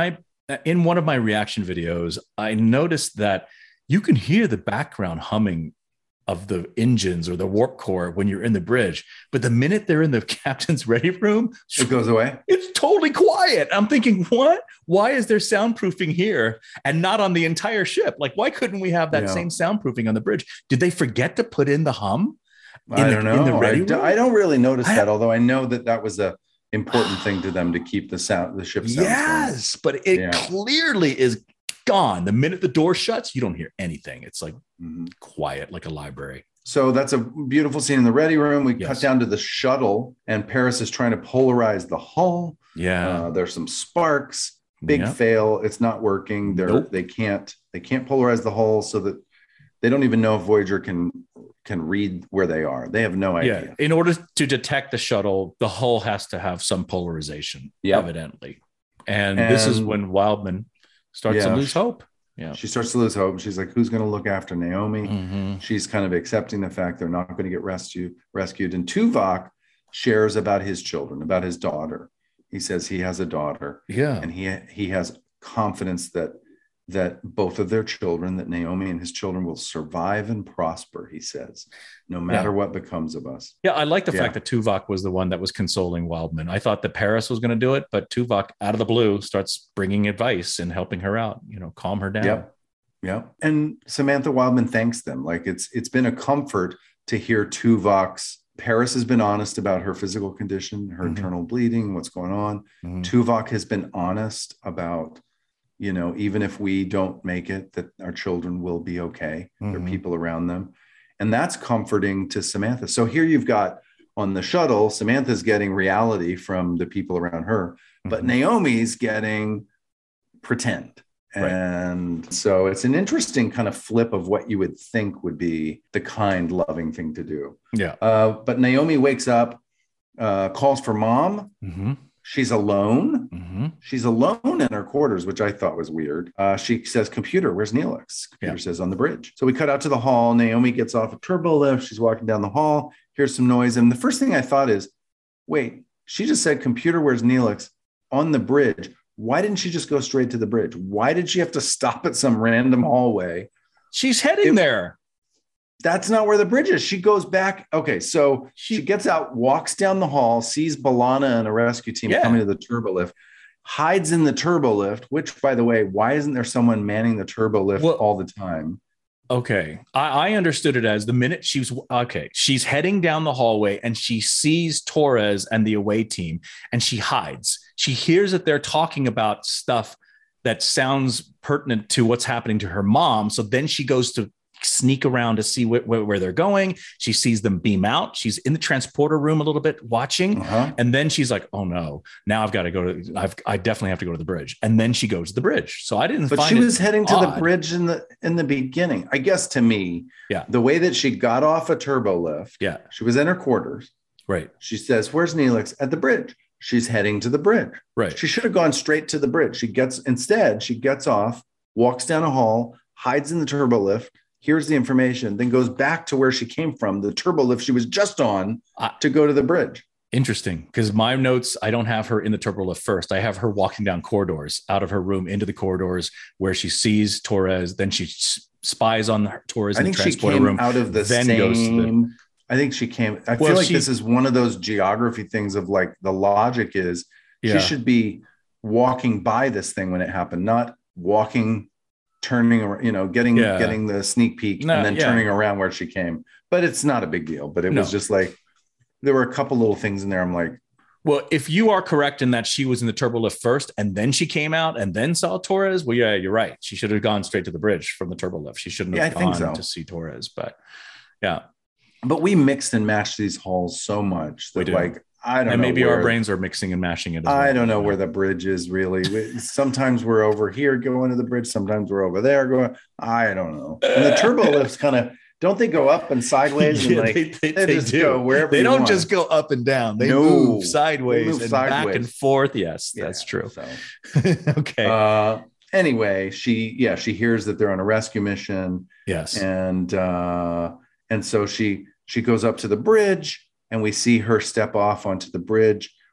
in one of my reaction videos, I noticed that you can hear the background humming of the engines or the warp core when you're in the bridge. But the minute they're in the captain's ready room, it goes away. It's totally quiet. I'm thinking, what? Why is there soundproofing here and not on the entire ship? Like, why couldn't we have that yeah. same soundproofing on the bridge? Did they forget to put in the hum? In I the, don't know. In the ready I, room? I don't really notice I, that, although I know that that was a important thing to them to keep the sound, the ship sound. Yes, strong. But it yeah. clearly is gone. The minute the door shuts, you don't hear anything. It's like mm-hmm. quiet, like a library. So that's a beautiful scene in the ready room. We yes. cut down to the shuttle, and Paris is trying to polarize the hull. Yeah, uh, there's some sparks. Big yeah. fail. It's not working. They're nope. they can't they can't polarize the hull, so that they don't even know if Voyager can can read where they are. They have no idea. Yeah. In order to detect the shuttle, the hull has to have some polarization, yep. evidently. And, and this is when Wildman starts yeah, to lose hope. Yeah. She starts to lose hope. She's like, who's going to look after Naomi? Mm-hmm. She's kind of accepting the fact they're not going to get rescue, rescued. And Tuvok shares about his children, about his daughter. He says he has a daughter. Yeah. And he he has confidence that that both of their children, that Naomi and his children will survive and prosper, he says, no matter yeah. what becomes of us. Yeah, I like the yeah. fact that Tuvok was the one that was consoling Wildman. I thought that Paris was going to do it, but Tuvok, out of the blue, starts bringing advice and helping her out, you know, calm her down. Yep. Yep. And Samantha Wildman thanks them. Like it's it's been a comfort to hear Tuvok's. Paris has been honest about her physical condition, her mm-hmm. internal bleeding, what's going on. Mm-hmm. Tuvok has been honest about, you know, even if we don't make it, that our children will be okay. Mm-hmm. There are people around them. And that's comforting to Samantha. So here you've got on the shuttle, Samantha's getting reality from the people around her, mm-hmm. but Naomi's getting pretend. Right. And so it's an interesting kind of flip of what you would think would be the kind, loving thing to do. Yeah. Uh, but Naomi wakes up, uh, calls for mom. Mm-hmm. She's alone. Mm-hmm. She's alone in her quarters, which I thought was weird. Uh, she says, computer, where's Neelix? Computer yeah. says, on the bridge. So we cut out to the hall. Naomi gets off a turbo lift. She's walking down the hall. Here's some noise. And the first thing I thought is, wait, she just said, computer, where's Neelix? On the bridge. Why didn't she just go straight to the bridge? Why did she have to stop at some random hallway? She's heading it, there. That's not where the bridge is. She goes back. Okay, so she, she gets out, walks down the hall, sees B'Elanna and a rescue team yeah. coming to the turbo lift, hides in the turbo lift, which, by the way, why isn't there someone manning the turbo lift well, all the time? Okay, I, I understood it as the minute she was, okay, she's heading down the hallway and she sees Torres and the away team and she hides. She hears that they're talking about stuff that sounds pertinent to what's happening to her mom. So then she goes to sneak around to see wh- wh- where they're going. She sees them beam out. She's in the transporter room a little bit watching. Uh-huh. And then she's like, oh no, now I've got to go to, I've, I definitely have to go to the bridge. And then she goes to the bridge. So I didn't but find she was heading odd. to the bridge in the, in the beginning, I guess. To me, yeah, the way that she got off a turbo lift, yeah, she was in her quarters. Right. She says, where's Neelix? At the bridge. She's heading to the bridge. Right. She should have gone straight to the bridge. She gets, instead, she gets off, walks down a hall, hides in the turbo lift, here's the information, then goes back to where she came from, the turbo lift she was just on, uh, to go to the bridge. Interesting, because my notes, I don't have her in the turbo lift first. I have her walking down corridors, out of her room into the corridors where she sees Torres. Then she spies on Torres in the transporter room. Out of the then same. Goes to the, I think she came. I well, feel like she, this is one of those geography things of like the logic is yeah. she should be walking by this thing when it happened, not walking, turning around, you know, getting yeah. getting the sneak peek no, and then yeah. turning around where she came. But it's not a big deal. But it no. was just like there were a couple little things in there. I'm like, well, if you are correct in that she was in the turbo lift first and then she came out and then saw Torres, well, yeah, you're right. She should have gone straight to the bridge from the turbo lift. She shouldn't have yeah, gone so. to see Torres. But yeah. But we mixed and matched these halls so much that like I don't and know. Maybe where, our brains are mixing and mashing it. As I well. don't know where the bridge is really. We, sometimes we're over here going to the bridge. Sometimes we're over there going. I don't know. And the turbo lifts kind of don't they go up and sideways and yeah, like they, they, they, they just do. go wherever they don't want. just go up and down. They no. move sideways they move and sideways. back and forth. Yes, yeah, that's true. So. okay. Uh, anyway, she yeah she hears that they're on a rescue mission. Yes, and uh, and so she she goes up to the bridge. And we see her step off onto the bridge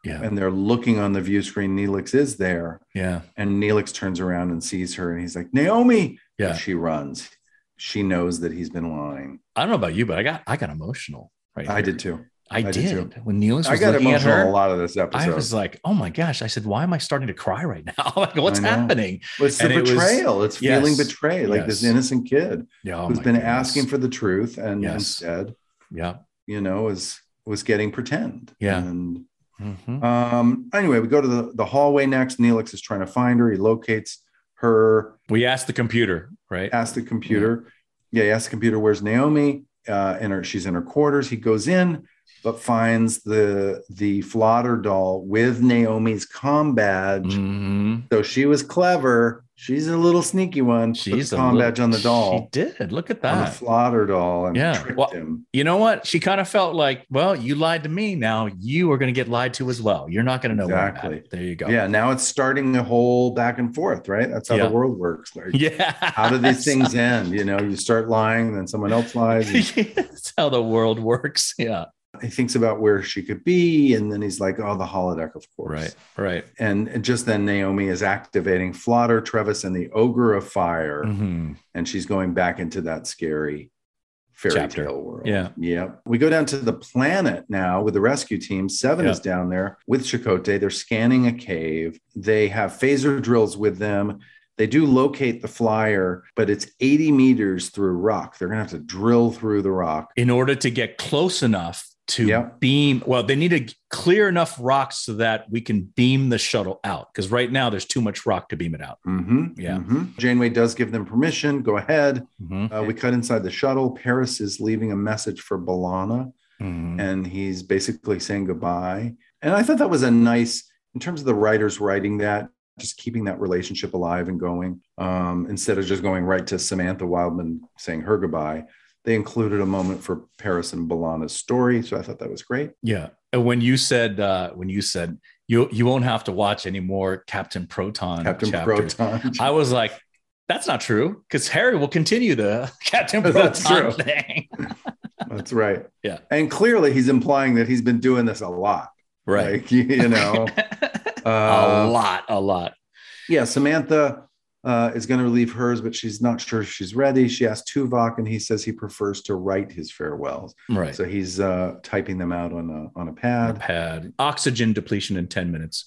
Yeah. And they're looking on the view screen. Neelix is there. Yeah. And Neelix turns around and sees her and he's like, Naomi. Yeah. And she runs. She knows that he's been lying. I don't know about you, but I got I got emotional. Right. I here. did too. I, I did. did too. When Neelix was I got looking at emotional her, a lot of this episode. I was like, oh my gosh. I said, why am I starting to cry right now? Like, what's happening? Well, it's the And it was- betrayal. it's yes, feeling betrayed. Like yes. this innocent kid Yeah, oh who's my been goodness. asking for the truth and Yes. instead, Yeah. you know, was was getting pretend. Yeah. And Mhm. um, anyway, we go to the, the hallway next. Neelix is trying to find her. He locates her, We asked the computer, right? asks the computer. Yeah, he asks the computer, where's Naomi? Uh, in her, she's in her quarters. He goes in, but finds the the Flodder doll with Naomi's comm badge. Mhm. So she was clever. She's a little sneaky one. She's Put a the comm little- badge on the doll, She did. Look at on the that. Flodder doll, and Yeah. tricked Well, him. You know what? She kind of felt like, well, you lied to me. Now you are going to get lied to as well. You're not going to know where I'm at. Exactly. There you go. Yeah, now it's starting a whole back and forth, right? That's how Yeah. the world works. Like, Yeah. how do these things end? You know, you start lying, then someone else lies. and That's how the world works. Yeah. he thinks about where she could be, and then he's like, "Oh, the holodeck, of course." Right. Right. And and just then, Naomi is activating Flodder, Trevis, and the Ogre of Fire, Mhm. and she's going back into that scary fairy Chapter. tale world. Yeah. Yep. We go down to the planet now with the rescue team. Seven Yeah. is down there with Chakotay. They're scanning a cave. They have phaser drills with them. They do locate the flyer, but it's eighty meters through rock. They're going to have to drill through the rock. In order to get close enough to Yep. beam, well, they need to clear enough rocks so that we can beam the shuttle out. Because right now there's too much rock to beam it out. Mm-hmm. Yeah. Mm-hmm. Janeway does give them permission. Go ahead. Mhm. Uh, we cut inside the shuttle. Paris is leaving a message for B'Elanna, Mhm. and he's basically saying goodbye. And I thought that was a nice, in terms of the writers writing that, just keeping that relationship alive and going, um, instead of just going right to Samantha Wildman saying her goodbye. They included a moment for Paris and B'Elanna's story, so I thought that was great. Yeah. And when you said, uh, when you said you you won't have to watch any more Captain Proton Captain chapters, Proton. I was like, that's not true, because Harry will continue the Captain That's Proton true. thing. That's right. Yeah. And clearly he's implying that he's been doing this a lot. Right. Like, you know. a Uh, lot, a lot. Yeah, Samantha uh, is going to relieve hers, but she's not sure if she's ready. She asks Tuvok, and he says he prefers to write his farewells. Right. So he's uh, typing them out on a on a A pad. pad, oxygen depletion in ten minutes.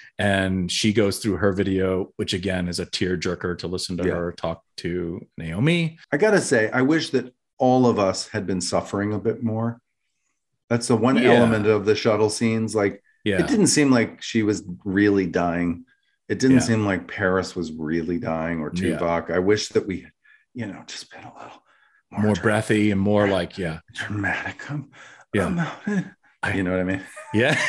And she goes through her video, which again is a tearjerker to listen to Yeah. her talk to Naomi. I got to say, I wish that all of us had been suffering a bit more. That's the one Yeah. element of the shuttle scenes. Like, Yeah. it didn't seem like she was really dying. It didn't Yeah. seem like Paris was really dying, or Yeah. Tuvok. I wish that we, you know, just been a little more, More dra- breathy and more like, yeah. dramatic. Um, Yeah. um, you know what I mean? Yeah.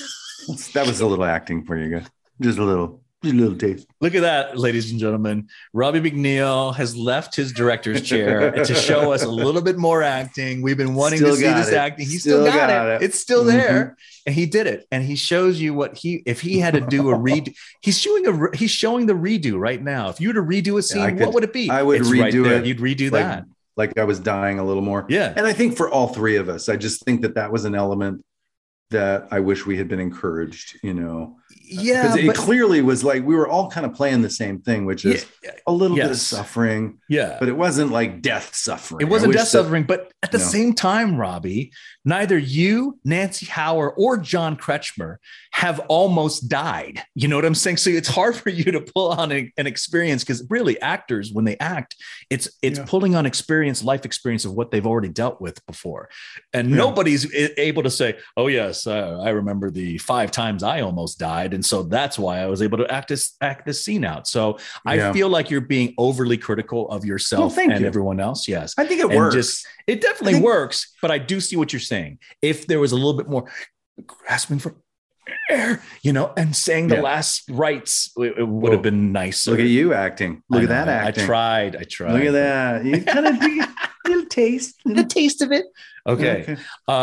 That was a little acting for you guys. Just a little, just a little taste. Look at that, ladies and gentlemen. Robbie McNeil has left his director's chair to show us a little bit more acting. We've been wanting Still to see got this it. acting. He still, Still got, got it. it. It's still Mhm. there. And he did it. And he shows you what he, if he had to do a redo, he's showing a, re- he's showing the redo right now. If you were to redo a scene, I what could- would it be? I would It's right redo there. it You'd redo like, that. like I was dying a little more. Yeah. And I think for all three of us, I just think that that was an element that I wish we had been encouraged, you know. Yeah. Because it but- clearly was like we were all kind of playing the same thing, which is yeah, a little bit of yes. suffering, yeah. but it wasn't like death suffering. It I wasn't wish death that- suffering, but at the No. same time, Robbie, neither you, Nancy Howard, or John Kretschmer have almost died. You know what I'm saying? So it's hard for you to pull on a- an experience, because really actors, when they act, it's it's Yeah. pulling on experience, life experience of what they've already dealt with before. And Yeah. nobody's a- able to say, oh, yes, uh, I remember the five times I almost died. And so that's why I was able to act this, act this scene out. So I Yeah. feel like you're being overly critical of yourself Well, thank and you. everyone else. Yes. I think it And works. just- it definitely I think- works, but I do see what you're saying. If there was a little bit more grasping for air, you know, and saying the Yeah. last rites, it, it would Whoa. have been nicer. Look at you acting. Look I at that know. acting. I tried. I tried. Look at that. You kind of little taste. The taste of it. Okay.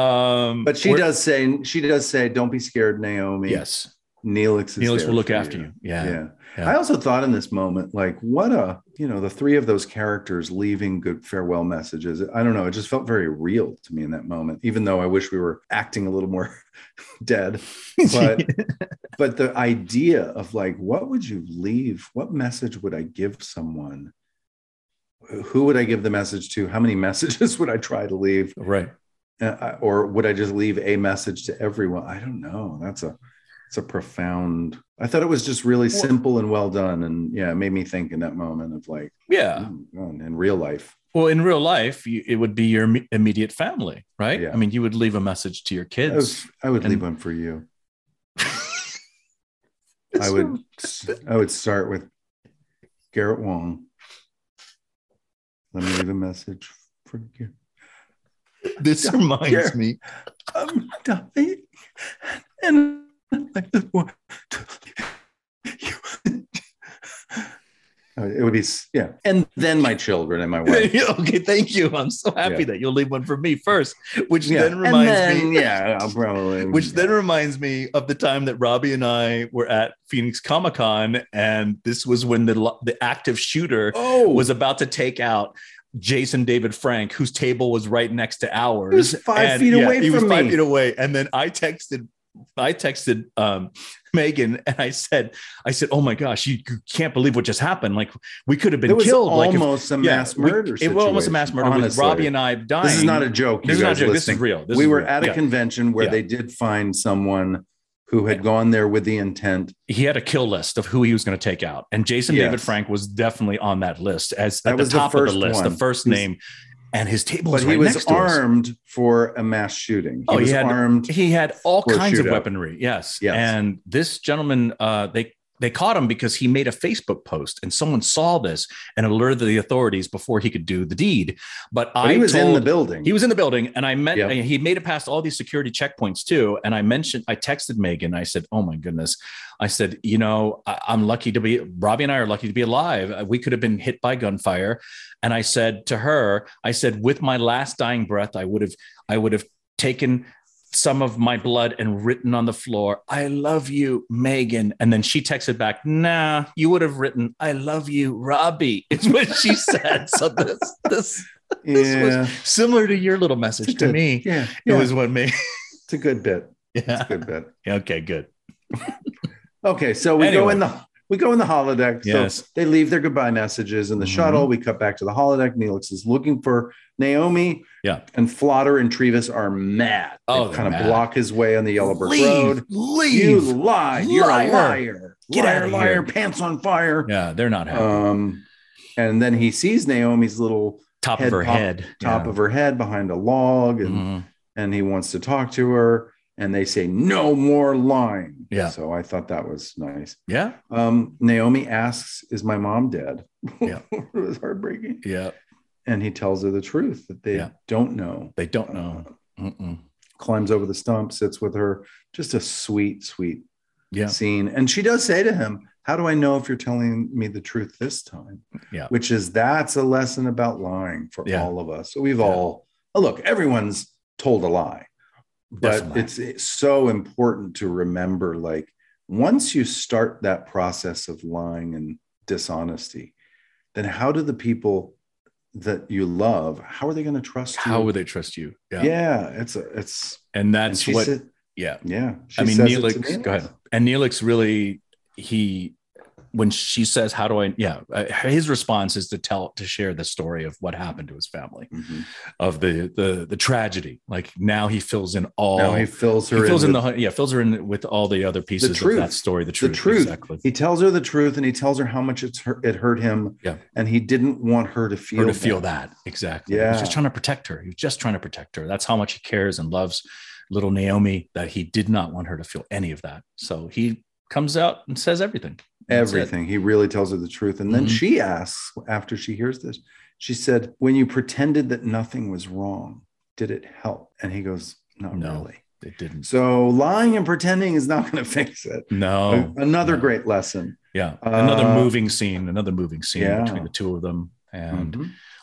Um, But she we're- does say, she does say, don't be scared, Naomi. Yes. Neelix is Neelix there will look for after you. Yeah. Yeah. Yeah. I also thought in this moment, like, what a you know, the three of those characters leaving good farewell messages. I don't know. It just felt very real to me in that moment, even though I wish we were acting a little more dead. But, but the idea of like, what would you leave? What message would I give someone? Who would I give the message to? How many messages would I try to leave? Right. Uh, or would I just leave a message to everyone? I don't know. That's a, it's a profound, I thought it was just really well, simple and well done. And yeah, it made me think in that moment of like, yeah, oh, in real life. Well, in real life, you, it would be your immediate family, right? Yeah. I mean, you would leave a message to your kids. I, was, I would and... leave one for you. I would, I would start with Garrett Wang. Let me leave a message for you. This reminds Garrett, me. I'm dying, and I just want to you. It would be, yeah. And then my children and my wife. Okay, thank you. I'm so happy yeah. that you'll leave one for me first, which yeah. then reminds then, me. Yeah, I'll probably. Which yeah. then reminds me of the time that Robbie and I were at Phoenix Comic Con, and this was when the the active shooter oh. was about to take out Jason David Frank, whose table was right next to ours. He was five and, feet yeah, away he from was five me. feet away, and then I texted. I texted um, Megan and I said, I said, oh my gosh, you, you can't believe what just happened. Like we could have been it was killed. Almost like if, a mass yeah, murder. We, it was almost a mass murder honestly. with Robbie and I dying. This is not a joke. This is not a joke. This is real. This we is were real. at a yeah. convention where yeah. they did find someone who had gone there with the intent. He had a kill list of who he was going to take out. And Jason yes. David Frank was definitely on that list as that at the top the of the list, one. the first name. And his table was but right he was next to armed us. for a mass shooting. He oh, was he had, armed. He had all kinds of shootout. weaponry. Yes. yes. And this gentleman, uh, they they caught him because he made a Facebook post, and someone saw this and alerted the authorities before he could do the deed. But, but I he was told, in the building. He was in the building, and I met. Yep. He made it past all these security checkpoints too. And I mentioned, I texted Megan. I said, "Oh my goodness." I said, you know, I, I'm lucky to be, Robbie and I are lucky to be alive. We could have been hit by gunfire. And I said to her, I said, with my last dying breath, I would have, I would have taken some of my blood and written on the floor, "I love you, Megan." And then she texted back, "Nah, you would have written, 'I love you, Robbie.'" It's what she said. So this, this, this yeah. was similar to your little message to good, me. Yeah, It yeah. was what made. It's a good bit. Yeah. It's a good bit. Okay, good. Okay, so we Anyway. go in the we go in the holodeck. Yes. So they leave their goodbye messages in the Mhm. shuttle. We cut back to the holodeck. Neelix is looking for Naomi. Yeah. And Flotter and Trevis are mad. Oh, they they're kind of mad. block his way on the Yellow Brick Leave, Road. leave. You lie. You're Liar. a liar. Get liar, out of liar, here. pants on fire. Yeah, they're not happy. Um, and then he sees Naomi's little Top head of her pop- head. top Yeah. of her head behind a log, and Mhm. and he wants to talk to her. And they say, "No more lying." Yeah. So I thought that was nice. Yeah. Um, Naomi asks, "Is my mom dead?" Yeah. It was heartbreaking. Yeah. And he tells her the truth that they Yeah. don't know. They don't know. Mm-mm. Climbs over the stump, sits with her. Just a sweet, sweet Yeah. scene. And she does say to him, "How do I know if you're telling me the truth this time?" Yeah. Which is, that's a lesson about lying for Yeah. all of us. So we've Yeah. all, oh, look, everyone's told a lie. But Definitely. it's, it's so important to remember, like, once you start that process of lying and dishonesty, then how do the people that you love, how are they going to trust you? How would they trust you? Yeah. Yeah, it's a, it's, And and that's she what, said, yeah. yeah. She I mean, says it to Neelix, go ahead. And Neelix really, he, when she says, "How do I?" Yeah, uh, his response is to tell, to share the story of what happened to his family, Mhm. of the the the tragedy. Like now he fills in all. Now he fills her he fills in, in with the yeah fills her in with all the other pieces truth. of that story. The the truth. truth. Exactly. He tells her the truth, and he tells her how much it's hurt, it hurt him. Yeah. And he didn't want her to feel Her to feel that. Exactly. He was Yeah. just trying to protect her. He was just trying to protect her. That's how much he cares and loves little Naomi, that he did not want her to feel any of that. So he comes out and says everything. That's it. Everything. He really tells her the truth. And then Mhm. she asks, after she hears this, she said, "When you pretended that nothing was wrong, did it help?" And he goes, "Not No. really." It didn't. So lying and pretending is not going to fix it. No. Another no. great lesson. Yeah. Another Uh, moving scene, another moving scene yeah. between the two of them. And Mhm.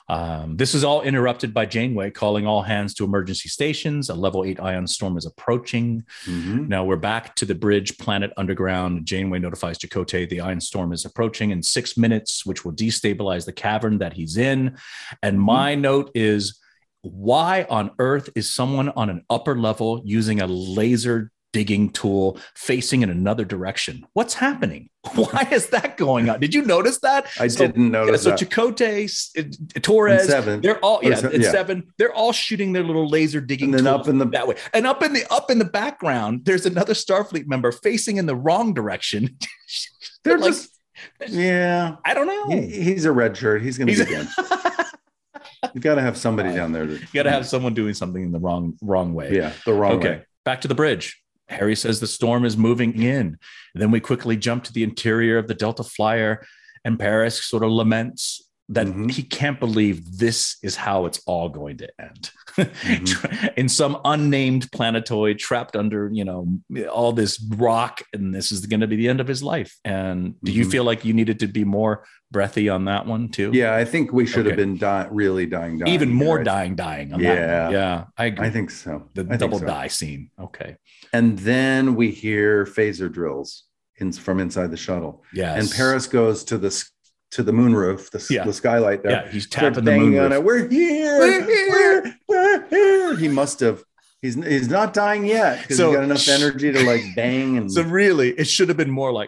Um, this is all interrupted by Janeway calling all hands to emergency stations. A level eight ion storm is approaching. Mm-hmm. Now we're back to the bridge, planet underground. Janeway notifies Chakotay the ion storm is approaching in six minutes, which will destabilize the cavern that he's in. And mm-hmm. my note is, why on earth is someone on an upper level using a laser digging tool facing in another direction? What's happening? Why is that going on? Did you notice that? I so, didn't notice yeah, so that. Chakotay, Torres, seven. they're all yeah, se- in yeah. seven. They're all shooting their little laser digging and then tools up in the that way. And up in the up in the background, there's another Starfleet member facing in the wrong direction. They're like, just yeah. I don't know. He, he's a red shirt. He's going to be in. You got to have somebody down there. To, you got to have someone doing something in the wrong wrong way. Yeah, the wrong okay. way. Back to the bridge. Harry says the storm is moving in. And then we quickly jump to the interior of the Delta Flyer, and Paris sort of laments that mm-hmm. he can't believe this is how it's all going to end. Mm-hmm. In some unnamed planetoid trapped under, you know, all this rock, and this is going to be the end of his life. And do mm-hmm. you feel like you needed to be more breathy on that one too? Yeah, I think we should okay. have been di- really dying, dying. Even more right? dying, dying. On yeah, that one. yeah, I agree. I think so. The I double so. die scene. Okay, and then we hear phaser drills in, from inside the shuttle. Yes, and Paris goes to the to the moonroof, the, yeah. the skylight there. Yeah, he's tapping the moonroof. On it. We're here. We're here. We're, we're here. He must have. He's he's not dying yet because so, he's got enough energy to like bang and. So really, it should have been more like.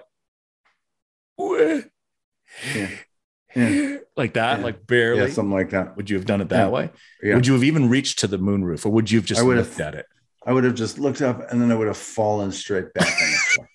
Yeah. Yeah. Like that, yeah. like barely, yeah, something like that. Would you have done it that yeah. way? Yeah. Would you have even reached to the moonroof, or would you have just looked at it? I would have just looked up, and then I would have fallen straight back on the floor.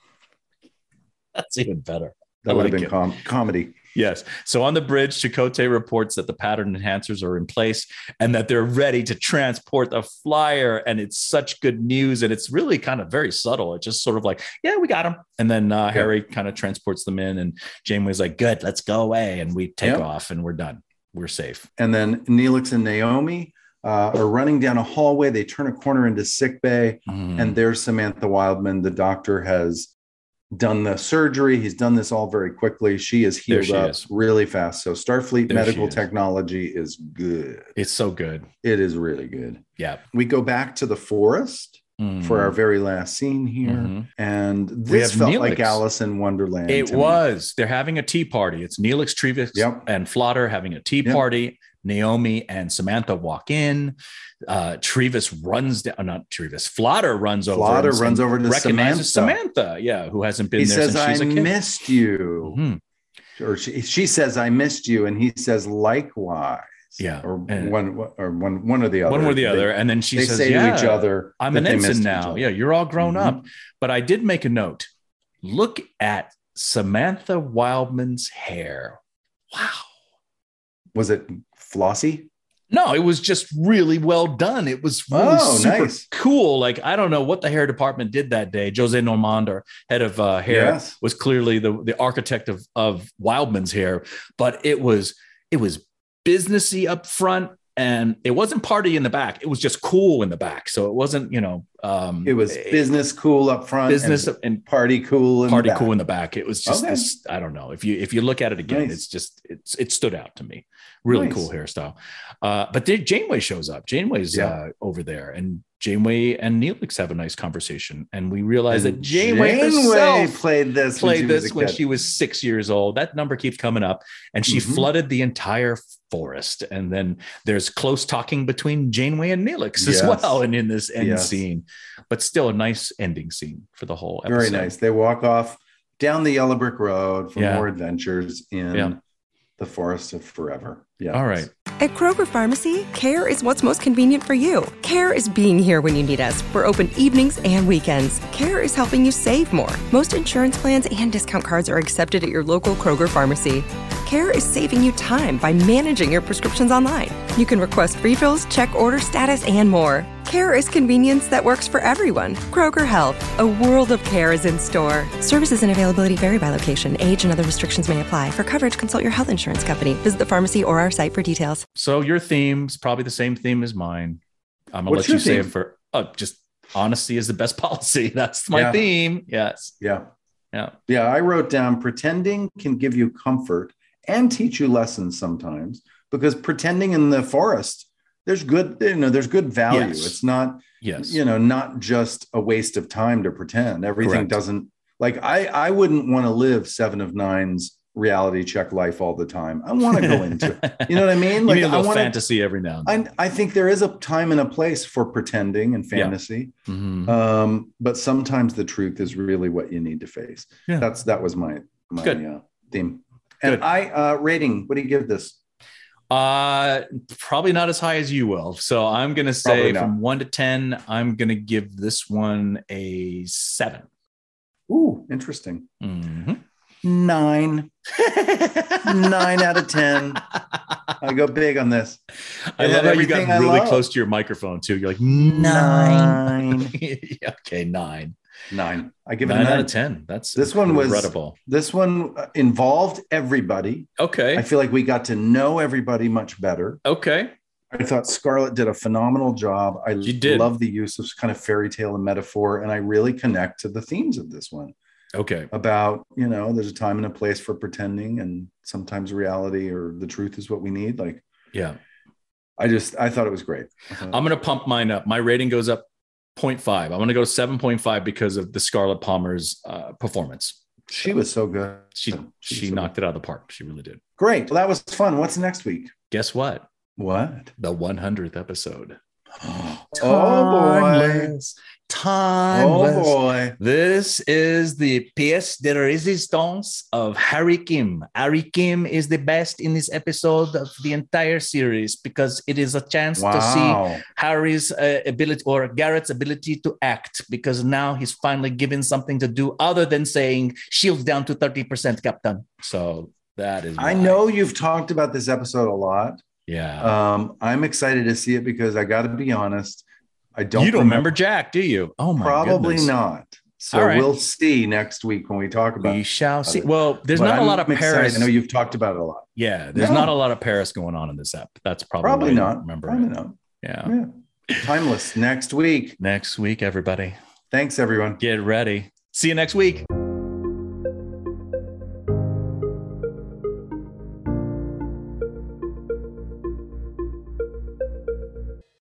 That's even better. That I would like have been it. com- comedy. Yes. So on the bridge, Chakotay reports that the pattern enhancers are in place and that they're ready to transport the flyer. And it's such good news. And it's really kind of very subtle. It's just sort of like, yeah, we got them. And then uh, yeah. Harry kind of transports them in, and Janeway's like, good, let's go away. And we take yeah. off and we're done. We're safe. And then Neelix and Naomi uh, are running down a hallway. They turn a corner into sickbay, mm. and there's Samantha Wildman. The doctor has done the surgery. He's done this all very quickly. She is healed she up is. really fast. So Starfleet there medical is. technology is good. It's so good. It is really good. Yeah. We go back to the forest mm. for our very last scene here. Mm-hmm. And this felt Neelix. like Alice in Wonderland. It was. Me. They're having a tea party. It's Neelix, Trevis, yep. and Flotter having a tea yep. party. Naomi and Samantha walk in. Uh, Trevis runs down, not Trevis, Flotter runs over. Flotter runs over to recognizes Samantha. Samantha, yeah, who hasn't been he there says, since she's I a kid. missed you. Mm-hmm. Or she, she says, I missed you. And he says, likewise. Yeah. Or and one or one one or the other. One or the they, other. And then she they says, say yeah, to each other, I'm an ensign now. Yeah, you're all grown mm-hmm. up. But I did make a note. Look at Samantha Wildman's hair. Wow. Was it flossy? No, it was just really well done. It was really oh, super nice. cool. Like, I don't know what the hair department did that day. Jose Normand, our head of uh, hair, yes. was clearly the, the architect of, of Wildman's hair, but it was, it was businessy up front, and it wasn't party in the back. It was just cool in the back. So it wasn't, you know, um, it was business cool up front, business and, and party cool, in party the back. cool in the back. It was just okay. this, I don't know if you, if you look at it again, nice. it's just, it's, it stood out to me. Really nice. cool hairstyle. Uh, but then Janeway shows up. Janeway's yeah. uh, over there, and Janeway and Neelix have a nice conversation. And we realize and that Janeway, Janeway herself played this, played when, this she when she was six years old. That number keeps coming up, and she mm-hmm. flooded the entire forest. And then there's close talking between Janeway and Neelix yes. as well. And in this end yes. scene, but still a nice ending scene for the whole episode. Very nice. They walk off down the yellow brick road for yeah. more adventures in yeah. the forest of forever. Yeah. All right. At Kroger Pharmacy, care is what's most convenient for you. Care is being here when you need us. We're open evenings and weekends. Care is helping you save more. Most insurance plans and discount cards are accepted at your local Kroger Pharmacy. Care is saving you time by managing your prescriptions online. You can request refills, check order status, and more. Care is convenience that works for everyone. Kroger Health, a world of care is in store. Services and availability vary by location. Age and other restrictions may apply. For coverage, consult your health insurance company. Visit the pharmacy or our site for details. So your theme's probably the same theme as mine. I'm going to let you say it for oh, just honesty is the best policy. That's my yeah. theme. Yes. Yeah. Yeah. Yeah. I wrote down pretending can give you comfort and teach you lessons sometimes, because pretending in the forest, there's good, you know, there's good value. Yes. It's not, yes, you know, not just a waste of time to pretend. Everything Correct. doesn't like, I, I wouldn't want to live Seven of Nine's reality check life all the time. I want to go into it. You know what I mean? Like, you need a I little wanna, fantasy every now and then. I, I think there is a time and a place for pretending and fantasy. Yeah. Mm-hmm. Um, but sometimes the truth is really what you need to face. Yeah. That's, that was my, my uh, theme. And Good. I, uh, rating, what do you give this? Uh, probably not as high as you will. So I'm going to say from one to ten, I'm going to give this one a seven. Ooh, interesting. Mm-hmm. Nine. Nine out of ten. I go big on this. I It love had how you got everything I really love. close to your microphone too. You're like nine. Nine. Okay, nine. Nine. I give it Nine, a nine out of ten. That's This one was incredible. This one involved everybody. Okay. I feel like we got to know everybody much better. Okay. I thought Scarlett did a phenomenal job. I She did. love the use of kind of fairy tale and metaphor, and I really connect to the themes of this one. Okay. About, you know, there's a time and a place for pretending, and sometimes reality or the truth is what we need. Like, yeah, I just, I thought it was great. I'm going to pump mine up. My rating goes up zero point five. I'm going to go seven point five because of the Scarlett Palmer's uh, performance. She was so good. She, she she so knocked good. it out of the park. She really did. Great. Well, that was fun. What's next week? Guess what? What? The one hundredth episode. Oh, boy. Timeless. Oh, boy. This is the pièce de résistance of Harry Kim. Harry Kim is the best in this episode of the entire series because it is a chance Wow. to see Harry's uh, ability or Garrett's ability to act, because now he's finally given something to do other than saying shield down to thirty percent, Captain. So that is I why. know you've talked about this episode a lot. Yeah. Um, I'm excited to see it because I got to be honest. I don't You don't remember Jack, do you? Oh my Probably goodness. not. So All right. we'll see next week when we talk about We it. shall see. Well, there's But not I'm a lot of excited. Paris. I know you've talked about it a lot. Yeah, there's No. not a lot of Paris going on in this app. That's probably, Probably why you not. don't remember Probably it. not. Yeah. Yeah. Timeless next week. Next week, everybody. Thanks, everyone. Get ready. See you next week.